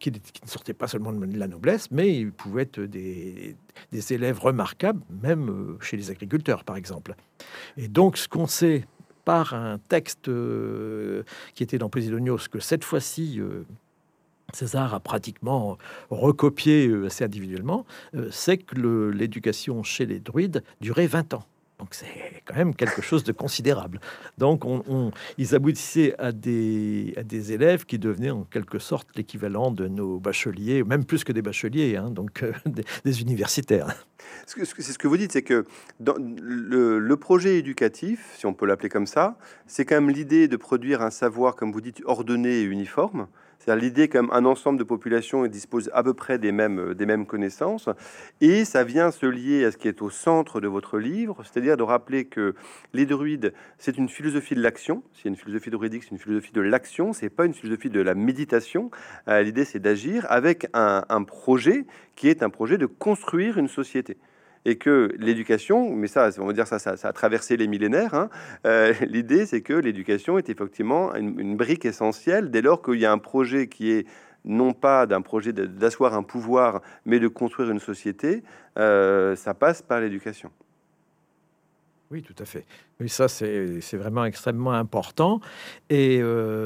qui ne sortaient pas seulement de la noblesse, mais ils pouvaient être des élèves remarquables, même chez les agriculteurs, par exemple. Et donc, ce qu'on sait par un texte qui était dans Posidonios, que cette fois-ci, César a pratiquement recopié assez individuellement, c'est que l'éducation chez les druides durait 20 ans. Donc c'est quand même quelque chose de considérable. Donc ils aboutissaient à des élèves qui devenaient en quelque sorte l'équivalent de nos bacheliers, même plus que des bacheliers, hein, donc des universitaires. C'est ce que vous dites, c'est que dans le projet éducatif, si on peut l'appeler comme ça, c'est quand même l'idée de produire un savoir, comme vous dites, ordonné et uniforme. C'est-à-dire l'idée qu'un ensemble de populations dispose à peu près des mêmes connaissances. Et ça vient se lier à ce qui est au centre de votre livre, c'est-à-dire de rappeler que les druides, c'est une philosophie de l'action. C'est une philosophie druidique, c'est une philosophie de l'action. C'est pas une philosophie de la méditation. L'idée, c'est d'agir avec un projet qui est un projet de construire une société. Et que l'éducation, mais ça, on va dire ça a traversé les millénaires, hein. L'idée, c'est que l'éducation est effectivement une brique essentielle dès lors qu'il y a un projet qui est non pas d'un projet d'asseoir un pouvoir, mais de construire une société, ça passe par l'éducation. Oui, tout à fait. Oui, ça, c'est vraiment extrêmement important. Et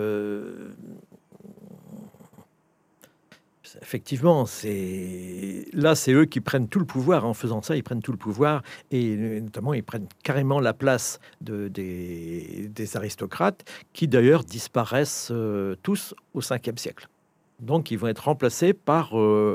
effectivement, c'est eux qui prennent tout le pouvoir. En faisant ça, ils prennent tout le pouvoir et notamment ils prennent carrément la place des aristocrates qui d'ailleurs disparaissent tous au 5e siècle. Donc ils vont être remplacés par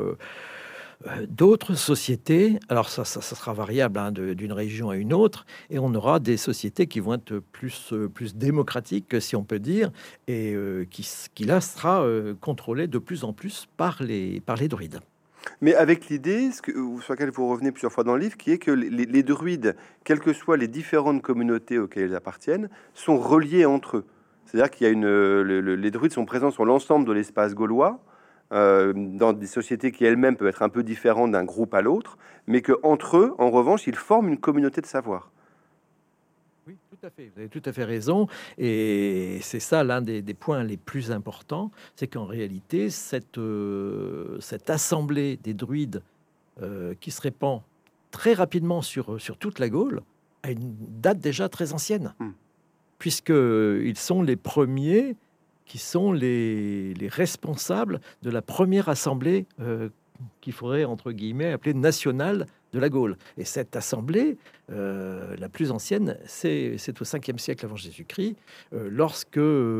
d'autres sociétés. Alors ça sera variable, hein, d'une région à une autre, et on aura des sociétés qui vont être plus démocratiques, si on peut dire, et qui là sera contrôlée de plus en plus par les druides. Mais avec l'idée, sur laquelle vous revenez plusieurs fois dans le livre, qui est que les druides, quelles que soient les différentes communautés auxquelles ils appartiennent, sont reliés entre eux. C'est-à-dire qu'il y a les druides sont présents sur l'ensemble de l'espace gaulois, dans des sociétés qui elles-mêmes peuvent être un peu différentes d'un groupe à l'autre, mais que entre eux, en revanche, ils forment une communauté de savoir. Oui, tout à fait. Vous avez tout à fait raison. Et c'est ça l'un des points les plus importants, c'est qu'en réalité, cette assemblée des druides qui se répand très rapidement sur toute la Gaule a une date déjà très ancienne, puisqu'ils sont les premiers qui sont les responsables de la première assemblée qu'il faudrait, entre guillemets, appeler nationale de la Gaule. Et cette assemblée, la plus ancienne, c'est au 5e siècle avant Jésus-Christ, lorsque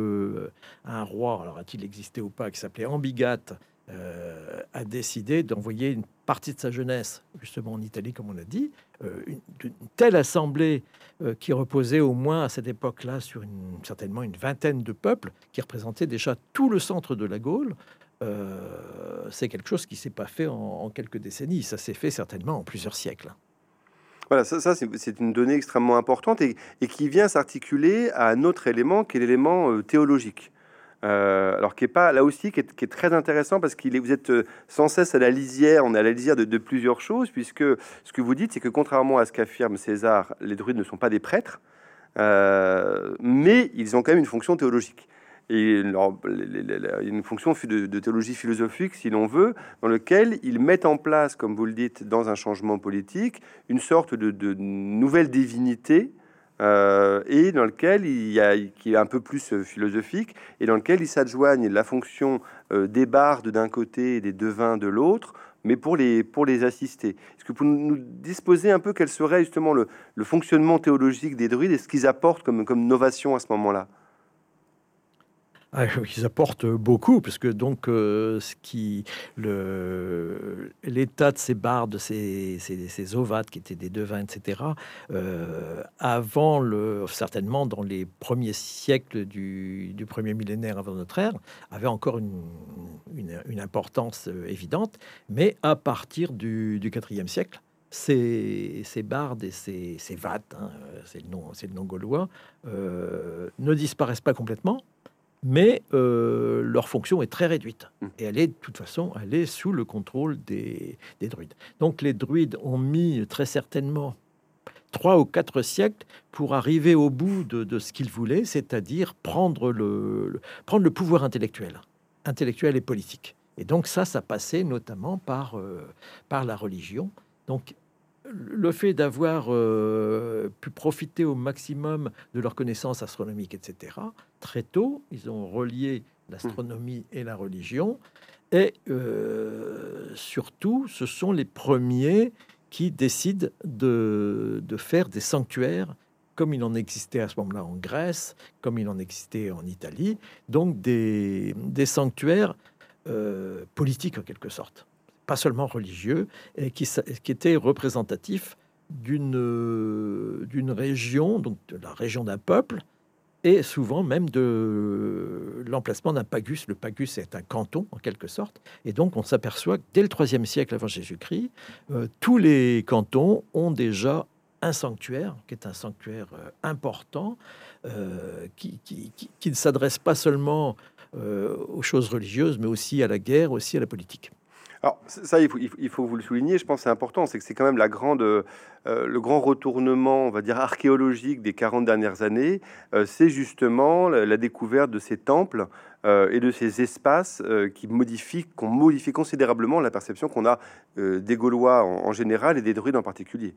un roi, alors a-t-il existé ou pas, qui s'appelait Ambigate, a décidé d'envoyer une partie de sa jeunesse, justement en Italie, comme on a dit, une telle assemblée qui reposait au moins à cette époque-là sur certainement une vingtaine de peuples, qui représentaient déjà tout le centre de la Gaule. C'est quelque chose qui s'est pas fait en quelques décennies, ça s'est fait certainement en plusieurs siècles. Voilà, ça c'est une donnée extrêmement importante et qui vient s'articuler à un autre élément qui est l'élément théologique. Alors qui est pas là aussi qui est très intéressant parce vous êtes sans cesse à la lisière, on est à la lisière de plusieurs choses, puisque ce que vous dites, c'est que contrairement à ce qu'affirme César, les druides ne sont pas des prêtres, mais ils ont quand même une fonction théologique. Et une fonction de théologie philosophique, si l'on veut, dans lequel ils mettent en place, comme vous le dites, dans un changement politique, une sorte de nouvelle divinité, et dans lequel qui est un peu plus philosophique, et dans lequel il s'adjoignent la fonction des bardes d'un côté et des devins de l'autre, mais pour les assister. Est-ce que vous pouvez nous disposer un peu quel serait justement le fonctionnement théologique des druides et ce qu'ils apportent comme novation à ce moment-là? Ah, ils apportent beaucoup, parce que donc l'état de ces bardes, ces ovates qui étaient des devins, etc. Certainement dans les premiers siècles du premier millénaire avant notre ère, avait encore une importance évidente, mais à partir du IVe siècle, ces bardes et ces vates, hein, c'est le nom gaulois, ne disparaissent pas complètement, mais leur fonction est très réduite. Et elle est, de toute façon, sous le contrôle des druides. Donc les druides ont mis très certainement 3 ou 4 siècles pour arriver au bout de ce qu'ils voulaient, c'est-à-dire prendre le pouvoir intellectuel et politique. Et donc ça passait notamment par la religion. Donc le fait d'avoir pu profiter au maximum de leurs connaissances astronomiques, etc., très tôt, ils ont relié l'astronomie et la religion. Et surtout, ce sont les premiers qui décident de faire des sanctuaires, comme il en existait à ce moment-là en Grèce, comme il en existait en Italie, donc des sanctuaires politiques en quelque sorte, pas seulement religieux, et qui étaient représentatifs d'une région, donc de la région d'un peuple, et souvent même de l'emplacement d'un pagus. Le pagus est un canton, en quelque sorte. Et donc, on s'aperçoit que dès le IIIe siècle avant Jésus-Christ, tous les cantons ont déjà un sanctuaire, qui est un sanctuaire important, qui ne s'adresse pas seulement aux choses religieuses, mais aussi à la guerre, aussi à la politique. Alors ça, il faut vous le souligner, je pense que c'est important, c'est que c'est quand même le grand retournement, on va dire, archéologique des 40 dernières années, c'est justement la découverte de ces temples et de ces espaces qui ont modifié considérablement la perception qu'on a des Gaulois en général et des Druides en particulier.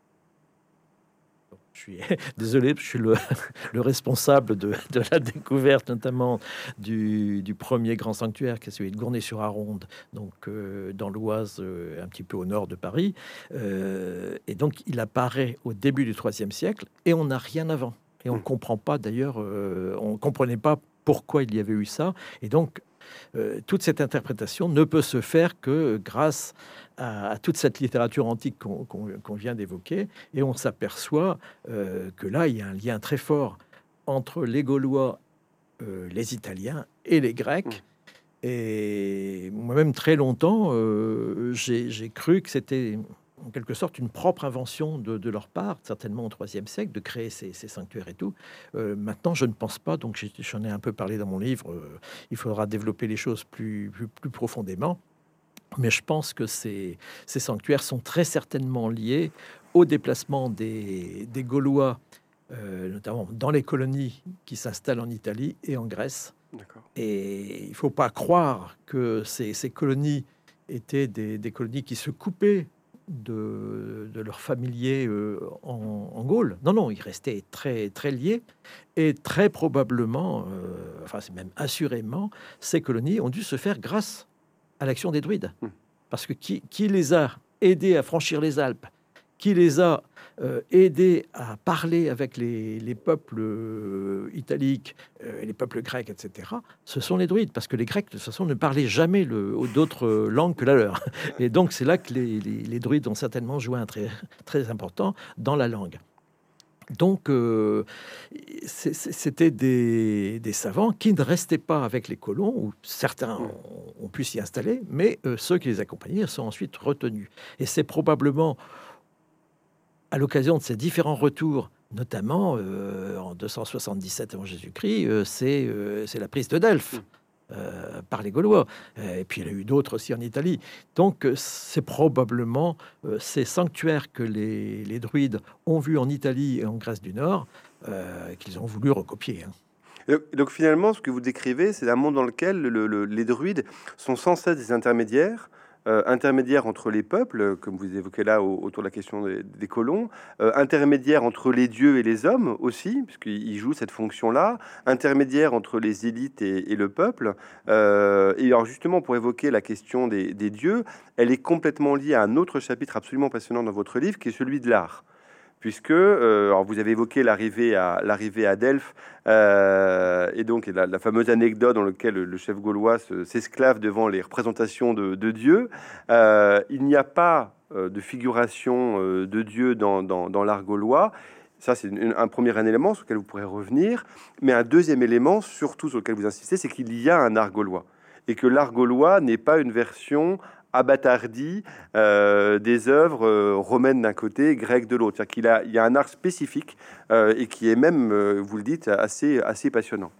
Je suis désolé, je suis le responsable de la découverte, notamment du premier grand sanctuaire, qui est celui de Gournay-sur-Aronde, donc dans l'Oise, un petit peu au nord de Paris. Et donc, il apparaît au début du IIIe siècle, et on n'a rien avant. Et on ne comprend pas, d'ailleurs, on ne comprenait pas pourquoi il y avait eu ça. Et donc, toute cette interprétation ne peut se faire que grâce à toute cette littérature antique qu'on vient d'évoquer, et on s'aperçoit que là, il y a un lien très fort entre les Gaulois, les Italiens et les Grecs. Et moi-même, très longtemps, j'ai cru que c'était en quelque sorte une propre invention de leur part, certainement au IIIe siècle, de créer ces sanctuaires et tout. Maintenant, je ne pense pas, donc j'en ai un peu parlé dans mon livre, il faudra développer les choses plus profondément. Mais je pense que ces sanctuaires sont très certainement liés au déplacement des Gaulois, notamment dans les colonies qui s'installent en Italie et en Grèce. Et il ne faut pas croire que ces colonies étaient des colonies qui se coupaient de leurs familiers en Gaule. Non, non, ils restaient très, très liés. Et très probablement, enfin c'est même assurément, ces colonies ont dû se faire grâce à l'action des druides. Parce que qui les a aidés à franchir les Alpes, qui les a aidés à parler avec les peuples italiques, les peuples grecs, etc., ce sont les druides. Parce que les Grecs, de toute façon, ne parlaient jamais d'autres langues que la leur. Et donc, c'est là que les druides ont certainement joué un très, très important dans la langue. Donc, c'était des savants qui ne restaient pas avec les colons, où certains ont pu s'y installer, mais ceux qui les accompagnaient sont ensuite retenus. Et c'est probablement à l'occasion de ces différents retours, notamment en 277 avant Jésus-Christ, c'est la prise de Delphes. Par les Gaulois, et puis il y en a eu d'autres aussi en Italie. Donc c'est probablement ces sanctuaires que les druides ont vus en Italie et en Grèce du Nord qu'ils ont voulu recopier. Donc finalement, ce que vous décrivez, c'est un monde dans lequel les druides sont sans cesse des intermédiaires entre les peuples, comme vous évoquez là autour de la question des colons, intermédiaires entre les dieux et les hommes aussi, puisqu'ils jouent cette fonction-là, intermédiaires entre les élites et le peuple. Et alors justement, pour évoquer la question des dieux, elle est complètement liée à un autre chapitre absolument passionnant dans votre livre, qui est celui de l'art. Puisque alors vous avez évoqué l'arrivée à Delphes et donc la fameuse anecdote dans laquelle le chef gaulois s'esclave devant les représentations de Dieu. Il n'y a pas de figuration de Dieu dans l'art gaulois. Ça, c'est un premier élément sur lequel vous pourrez revenir. Mais un deuxième élément, surtout sur lequel vous insistez, c'est qu'il y a un art gaulois. Et que l'art gaulois n'est pas une version abattardie des œuvres romaines d'un côté, grecques de l'autre. C'est-à-dire il y a un art spécifique et qui est même, vous le dites, assez passionnant.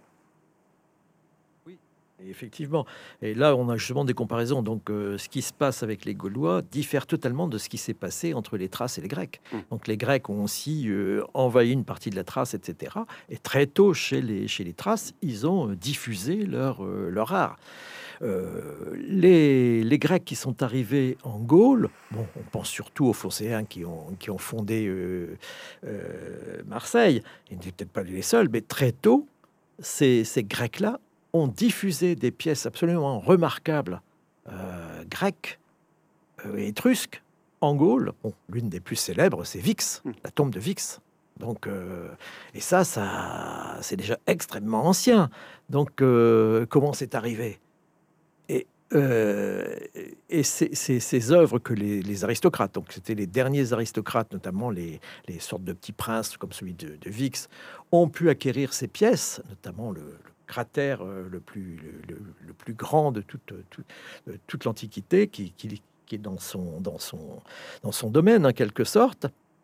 Oui, effectivement. Et là, on a justement des comparaisons. Donc, ce qui se passe avec les Gaulois diffère totalement de ce qui s'est passé entre les Thraces et les Grecs. Donc, les Grecs ont aussi envahi une partie de la Thrace, etc. Et très tôt, chez les Thraces, ils ont diffusé leur art. Les Grecs qui sont arrivés en Gaule, bon, on pense surtout aux Phocéens qui ont fondé Marseille, ils n'étaient peut-être pas les seuls, mais très tôt, ces Grecs-là ont diffusé des pièces absolument remarquables grecques et étrusques en Gaule. Bon, l'une des plus célèbres, c'est Vix, la tombe de Vix. Donc, et ça, c'est déjà extrêmement ancien. Donc, comment c'est arrivé? Et ces œuvres que les aristocrates, donc c'était les derniers aristocrates, notamment les sortes de petits princes comme celui de Vix, ont pu acquérir ces pièces, notamment le cratère le plus grand de toute l'Antiquité, qui est dans son domaine, en quelque sorte.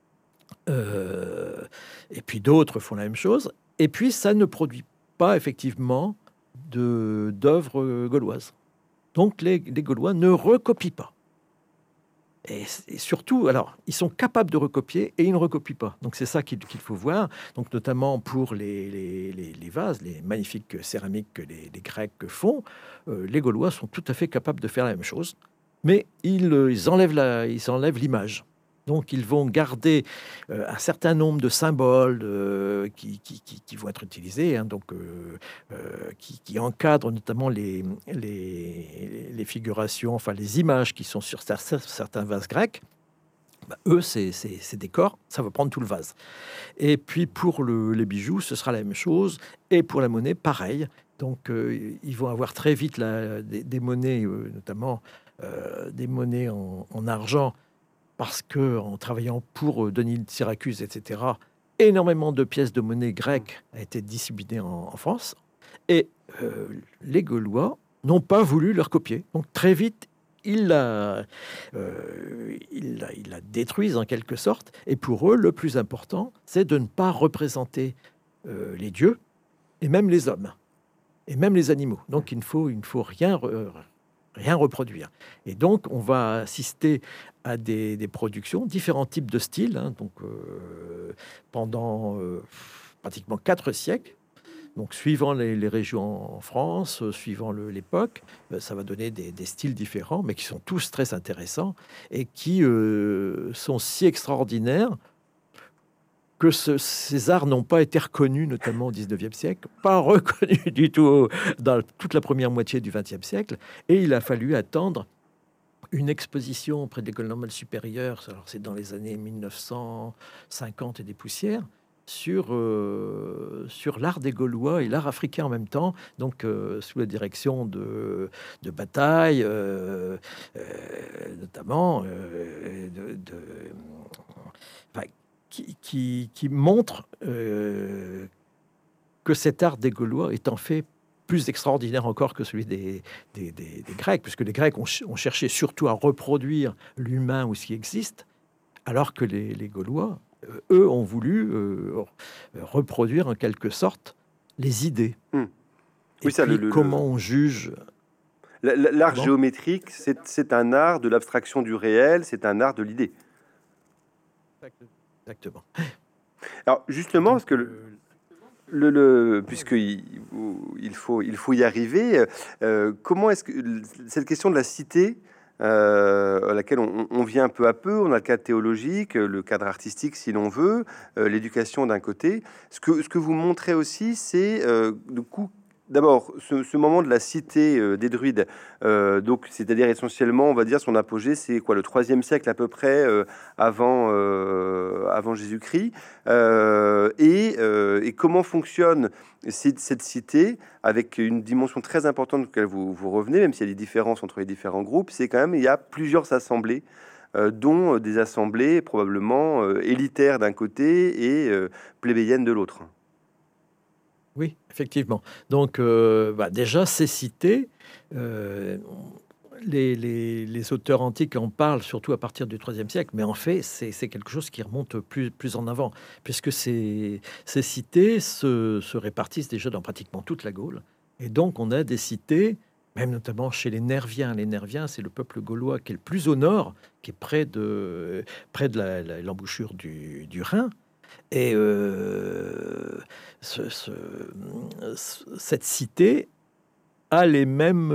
Et puis d'autres font la même chose. Et puis ça ne produit pas effectivement d'œuvres gauloises. Donc les Gaulois ne recopient pas. Et surtout, alors, ils sont capables de recopier et ils ne recopient pas. Donc c'est ça qu'il faut voir. Donc notamment pour les vases, les magnifiques céramiques que les Grecs font, les Gaulois sont tout à fait capables de faire la même chose. Mais ils enlèvent l'image. Donc, ils vont garder un certain nombre de symboles qui vont être utilisés, hein, donc, qui encadrent notamment les figurations, enfin les images qui sont sur certains vases grecs. Bah, eux, ces décors, ça va prendre tout le vase. Et puis, pour les bijoux, ce sera la même chose. Et pour la monnaie, pareil. Donc, ils vont avoir très vite des monnaies, notamment des monnaies en argent, parce que en travaillant pour Denis de Syracuse, etc., énormément de pièces de monnaie grecques a été disséminées en France, et les Gaulois n'ont pas voulu leur copier. Donc très vite, ils la détruisent en quelque sorte, et pour eux, le plus important, c'est de ne pas représenter les dieux, et même les hommes, et même les animaux. Donc il ne faut rien reproduire. Et donc, on va assister à des productions, différents types de styles, hein, donc, pendant pratiquement 4 siècles. Donc, suivant les régions en France, suivant l'époque, ça va donner des styles différents, mais qui sont tous très intéressants et qui sont si extraordinaires que ces arts n'ont pas été reconnus, notamment au 19e siècle, pas reconnus du tout dans toute la première moitié du 20e siècle, et il a fallu attendre une exposition auprès de l'École normale supérieure, alors c'est dans les années 1950 et des poussières, sur l'art des Gaulois et l'art africain en même temps, donc sous la direction de Bataille, notamment, enfin, qui montre que cet art des Gaulois est en fait plus extraordinaire encore que celui des Grecs, puisque les Grecs ont cherché surtout à reproduire l'humain ou ce qui existe, alors que les Gaulois, eux, ont voulu reproduire en quelque sorte les idées. Oui, et ça, puis, comment on juge... L'art Pardon géométrique, c'est un art de l'abstraction du réel, c'est un art de l'idée. Exactement. Alors justement, parce que puisqu'il faut y arriver, comment est-ce que cette question de la cité, à laquelle on vient peu à peu, on a le cadre théologique, le cadre artistique si l'on veut, l'éducation d'un côté, ce que vous montrez aussi, c'est du coup d'abord ce moment de la cité des druides, donc c'est-à-dire essentiellement, on va dire son apogée, c'est quoi, le 3e siècle à peu près avant Jésus-Christ, et comment fonctionne cette cité avec une dimension très importante auquel vous revenez, même s'il y a des différences entre les différents groupes, c'est quand même, il y a plusieurs assemblées, dont des assemblées probablement élitaires d'un côté et plébéiennes de l'autre. Oui, effectivement. Donc, déjà, ces cités, les auteurs antiques en parlent surtout à partir du IIIe siècle, mais en fait, c'est quelque chose qui remonte plus en avant, puisque ces cités se répartissent déjà dans pratiquement toute la Gaule. Et donc, on a des cités, même notamment chez les Nerviens. Les Nerviens, c'est le peuple gaulois qui est le plus au nord, qui est près de l'embouchure du Rhin. Et cette cité a les mêmes,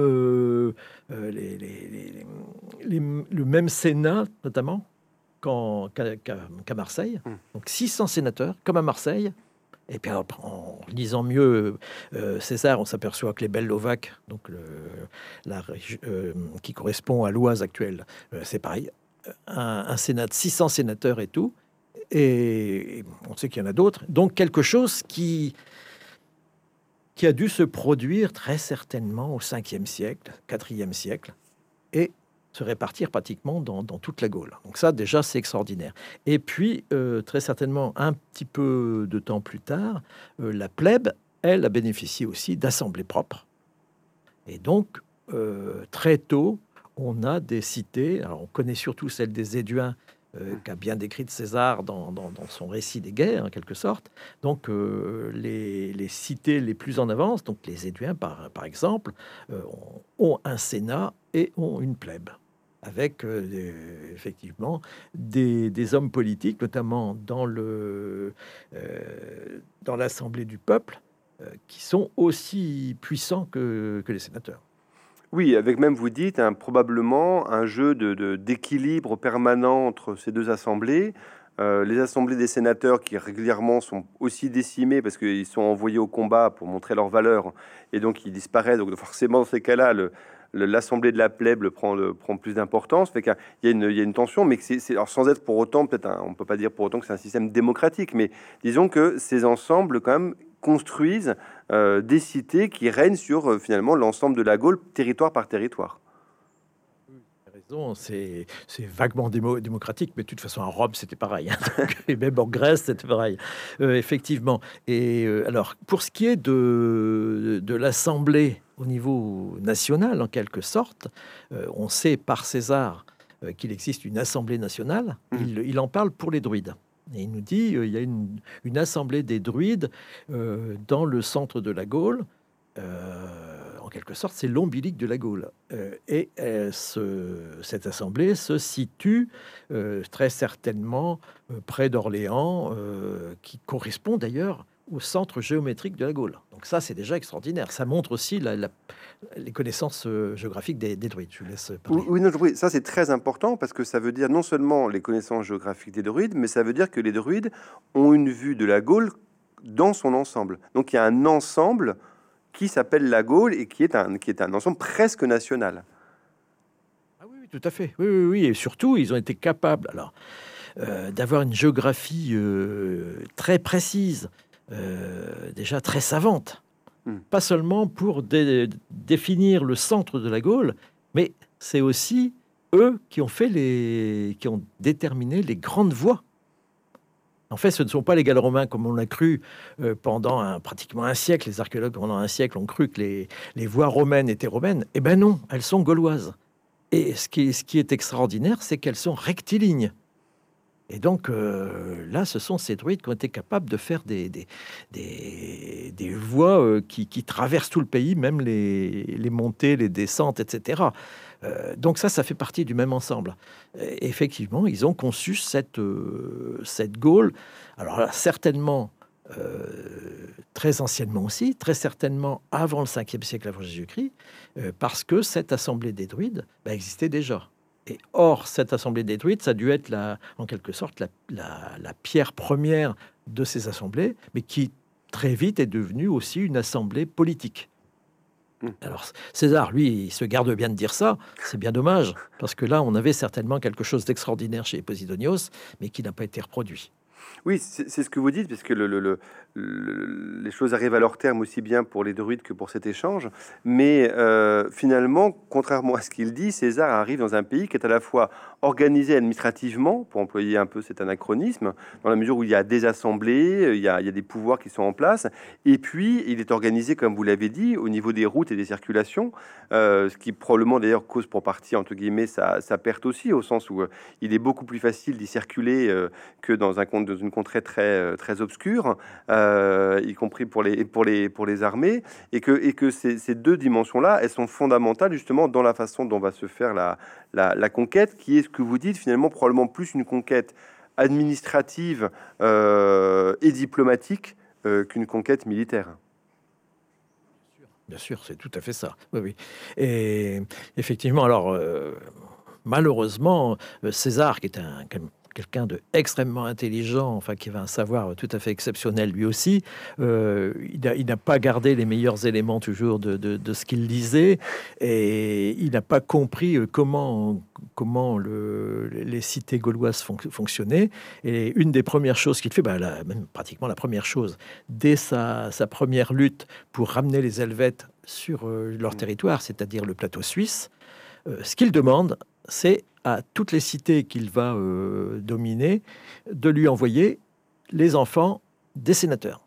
le même Sénat, notamment, qu'à Marseille. Donc 600 sénateurs, comme à Marseille. Et puis en lisant mieux César, on s'aperçoit que les Bellovaques, donc qui correspond à l'Oise actuelle, c'est pareil. Un Sénat de 600 sénateurs et tout. Et on sait qu'il y en a d'autres. Donc quelque chose qui a dû se produire très certainement au 5e siècle, 4e siècle, et se répartir pratiquement dans toute la Gaule. Donc ça, déjà, c'est extraordinaire. Et puis, très certainement, un petit peu de temps plus tard, la plèbe, elle, a bénéficié aussi d'assemblées propres. Et donc, très tôt, on a des cités, alors on connaît surtout celle des Éduins, qu'a bien décrite César dans son récit des guerres, en quelque sorte. Donc, les cités les plus en avance, donc les Éduins, par exemple, ont un sénat et ont une plèbe, avec effectivement des hommes politiques, notamment dans l'Assemblée du peuple, qui sont aussi puissants que les sénateurs. Oui, avec même, vous dites, probablement un jeu d'équilibre permanent entre ces deux assemblées. Les assemblées des sénateurs qui régulièrement sont aussi décimées parce qu'ils sont envoyés au combat pour montrer leur valeur et donc ils disparaissent. Donc forcément, dans ces cas-là, l'assemblée de la plèbe prend plus d'importance. Fait qu'il il y a une tension, mais que alors sans être pour autant, on peut pas dire pour autant que c'est un système démocratique, mais disons que ces ensembles, quand même, construisent des cités qui règnent sur finalement l'ensemble de la Gaule, territoire par territoire. Raison, c'est vaguement démocratique, mais de toute façon, à Rome, c'était pareil, hein. Donc, et même en Grèce, c'était pareil. Effectivement. Et alors, pour ce qui est de l'Assemblée au niveau national, en quelque sorte, on sait par César qu'il existe une Assemblée nationale. Il en parle pour les druides. Et il nous dit il y a une assemblée des druides dans le centre de la Gaule. En quelque sorte, c'est l'ombilic de la Gaule. Cette assemblée se situe très certainement près d'Orléans, qui correspond d'ailleurs au centre géométrique de la Gaule. Donc ça, c'est déjà extraordinaire. Ça montre aussi les connaissances géographiques des druides. Je vous laisse parler. Oui, non, oui, ça c'est très important parce que ça veut dire non seulement les connaissances géographiques des druides, mais ça veut dire que les druides ont une vue de la Gaule dans son ensemble. Donc il y a un ensemble qui s'appelle la Gaule et qui est un ensemble presque national. Ah oui, tout à fait. Oui, oui, oui. Et surtout, ils ont été capables d'avoir une géographie très précise, déjà très savante. Pas seulement pour définir le centre de la Gaule, mais c'est aussi eux qui ont déterminé les grandes voies. En fait, ce ne sont pas les Gallo-Romains comme on l'a cru pendant pratiquement un siècle. Les archéologues pendant un siècle ont cru que les voies romaines étaient romaines. Eh ben non, elles sont gauloises. Et ce qui est extraordinaire, c'est qu'elles sont rectilignes. Et donc là, ce sont ces druides qui ont été capables de faire des voies qui traversent tout le pays, même les montées, les descentes, etc. Donc ça fait partie du même ensemble. Et effectivement, ils ont conçu cette Gaule. Alors là, certainement, très anciennement aussi, très certainement avant le 5e siècle avant Jésus-Christ, parce que cette assemblée des druides existait déjà. Et or, cette assemblée des druides, ça a dû être en quelque sorte la pierre première de ces assemblées, mais qui très vite est devenue aussi une assemblée politique. Alors César, lui, il se garde bien de dire ça. C'est bien dommage, parce que là, on avait certainement quelque chose d'extraordinaire chez Posidonios, mais qui n'a pas été reproduit. Oui, c'est ce que vous dites, parce que les choses arrivent à leur terme aussi bien pour les druides que pour cet échange. Mais finalement, contrairement à ce qu'il dit, César arrive dans un pays qui est à la fois organisé administrativement, pour employer un peu cet anachronisme, dans la mesure où il y a des assemblées, il y a des pouvoirs qui sont en place, et puis il est organisé, comme vous l'avez dit, au niveau des routes et des circulations, ce qui probablement d'ailleurs cause pour partie, entre guillemets, sa perte aussi, au sens où il est beaucoup plus facile d'y circuler que dans une contrée très obscure, y compris pour les armées, et que ces deux dimensions-là, elles sont fondamentales justement dans la façon dont va se faire la conquête, qui est ce que vous dites finalement probablement plus une conquête administrative et diplomatique qu'une conquête militaire. Bien sûr, c'est tout à fait ça. Oui, oui. Et effectivement, alors, malheureusement, César, qui est quelqu'un de extrêmement intelligent, enfin qui avait un savoir tout à fait exceptionnel lui aussi, il n'a pas gardé les meilleurs éléments toujours de ce qu'il lisait, et il n'a pas compris comment les cités gauloises fonctionnaient. Et une des premières choses qu'il fait, même pratiquement la première chose, dès sa première lutte pour ramener les Helvètes sur leur territoire, c'est-à-dire le plateau suisse, ce qu'il demande, c'est à toutes les cités qu'il va dominer de lui envoyer les enfants des sénateurs.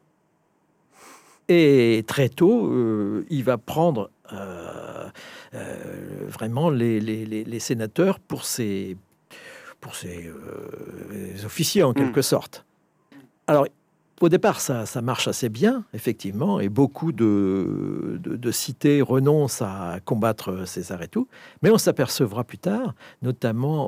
Et très tôt, il va prendre vraiment les sénateurs pour ses officiers, en quelque sorte. Alors, au départ, ça marche assez bien, effectivement, et beaucoup de cités renoncent à combattre César et tout, mais on s'apercevra plus tard, notamment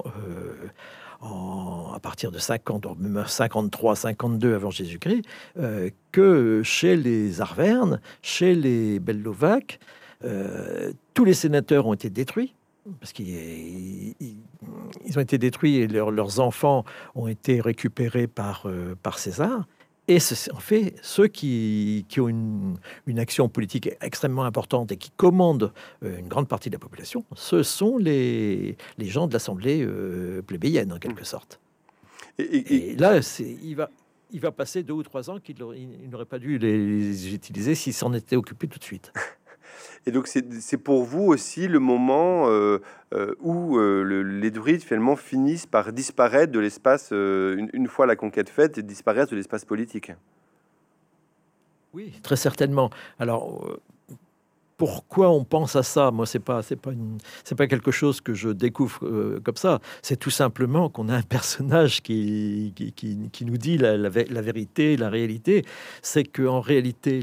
à partir de 50, 53, 52 avant Jésus-Christ, que chez les Arvernes, chez les Bellovaques, tous les sénateurs ont été détruits, parce qu'ils ont été détruits et leurs enfants ont été récupérés par César. Et en fait, ceux qui ont une action politique extrêmement importante et qui commandent une grande partie de la population, ce sont les gens de l'Assemblée plébéienne, en quelque sorte. Et là, il va passer 2 ou 3 ans qu'il n'aurait pas dû les utiliser s'il s'en était occupé tout de suite. Et donc, c'est pour vous aussi le moment où les druides, finalement, finissent par disparaître de l'espace, une fois la conquête faite, et disparaissent de l'espace politique. Oui, très certainement. Alors, pourquoi on pense à ça? Moi, c'est pas quelque chose que je découvre comme ça. C'est tout simplement qu'on a un personnage qui nous dit la vérité, la réalité. C'est qu'en réalité,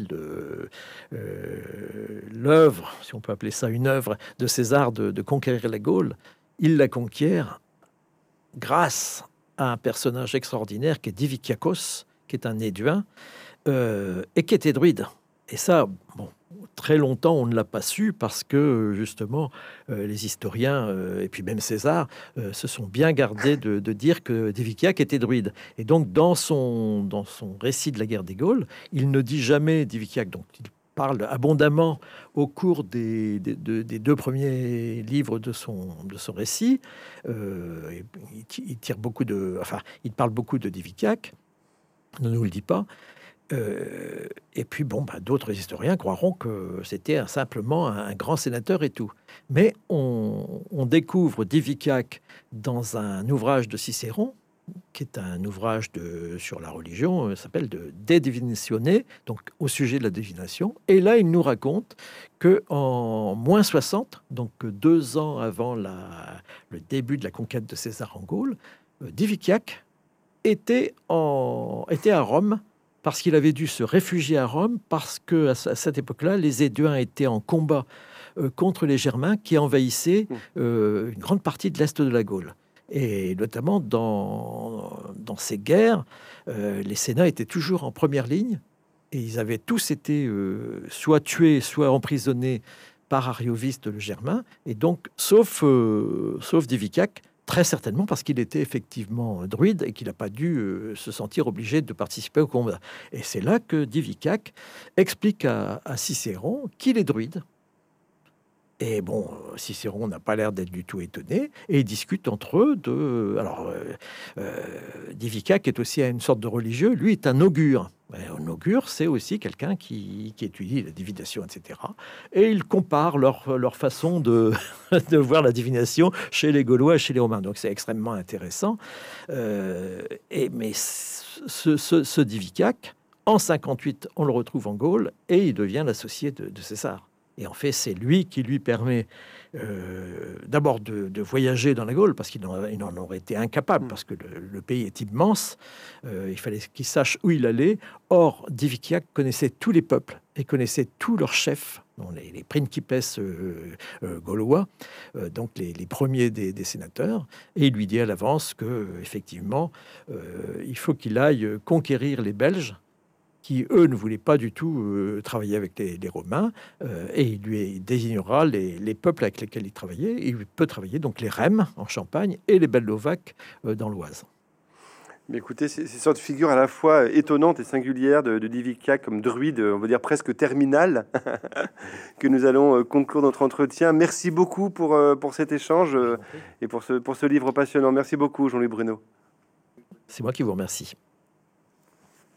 l'œuvre, si on peut appeler ça une œuvre, de César de conquérir la Gaule, il la conquiert grâce à un personnage extraordinaire qui est Diviciacos, qui est un Éduin, et qui était druide. Et ça, bon, très longtemps, on ne l'a pas su parce que, justement, les historiens, et puis même César, se sont bien gardés de dire que Diviciac était druide. Et donc, dans son récit de la guerre des Gaules, il ne dit jamais Diviciac. Donc, il parle abondamment au cours des 2 premiers livres de son récit. Il tire beaucoup il parle beaucoup de Diviciac, ne nous le dit pas. Et puis, d'autres historiens croiront que c'était simplement un grand sénateur et tout. Mais on découvre Diviciac dans un ouvrage de Cicéron, qui est un ouvrage sur la religion, s'appelle De Divinatione, donc au sujet de la divination. Et là, il nous raconte que en moins 60, donc 2 ans avant le début de la conquête de César en Gaule, Diviciac était à Rome, parce qu'il avait dû se réfugier à Rome, parce que à cette époque-là, les Éduins étaient en combat contre les Germains qui envahissaient une grande partie de l'est de la Gaule. Et notamment dans ces guerres, les Sénats étaient toujours en première ligne, et ils avaient tous été soit tués, soit emprisonnés par Arioviste le Germain, et donc, sauf Diviciac, très certainement parce qu'il était effectivement druide et qu'il n'a pas dû se sentir obligé de participer au combat. Et c'est là que Diviciac explique à Cicéron qu'il est druide. Et bon, Cicéron n'a pas l'air d'être du tout étonné, et ils discutent entre eux Alors, Diviciac est aussi une sorte de religieux, lui est un augure. Un augure, c'est aussi quelqu'un qui étudie la divination, etc. Et ils comparent leur façon de voir la divination chez les Gaulois et chez les Romains. Donc c'est extrêmement intéressant. Mais ce Diviciac, en 58, on le retrouve en Gaule, et il devient l'associé de César. Et en fait, c'est lui qui lui permet d'abord de voyager dans la Gaule, parce qu'il en aurait été incapable, parce que le pays est immense. Il fallait qu'il sache où il allait. Or, Diviciac connaissait tous les peuples et connaissait tous leurs chefs, les principes gaulois, donc les premiers des sénateurs. Et il lui dit à l'avance que, effectivement, il faut qu'il aille conquérir les Belges, qui, eux, ne voulaient pas du tout travailler avec les Romains, et il lui désignera les peuples avec lesquels il travaillait. Il peut travailler donc les Rèmes en Champagne et les Bellovaques dans l'Oise. Mais écoutez, c'est une sorte de figure à la fois étonnante et singulière de Divica comme druide, on va dire presque terminal, que nous allons conclure notre entretien. Merci beaucoup pour cet échange et pour ce livre passionnant. Merci beaucoup, Jean-Louis Bruno. C'est moi qui vous remercie.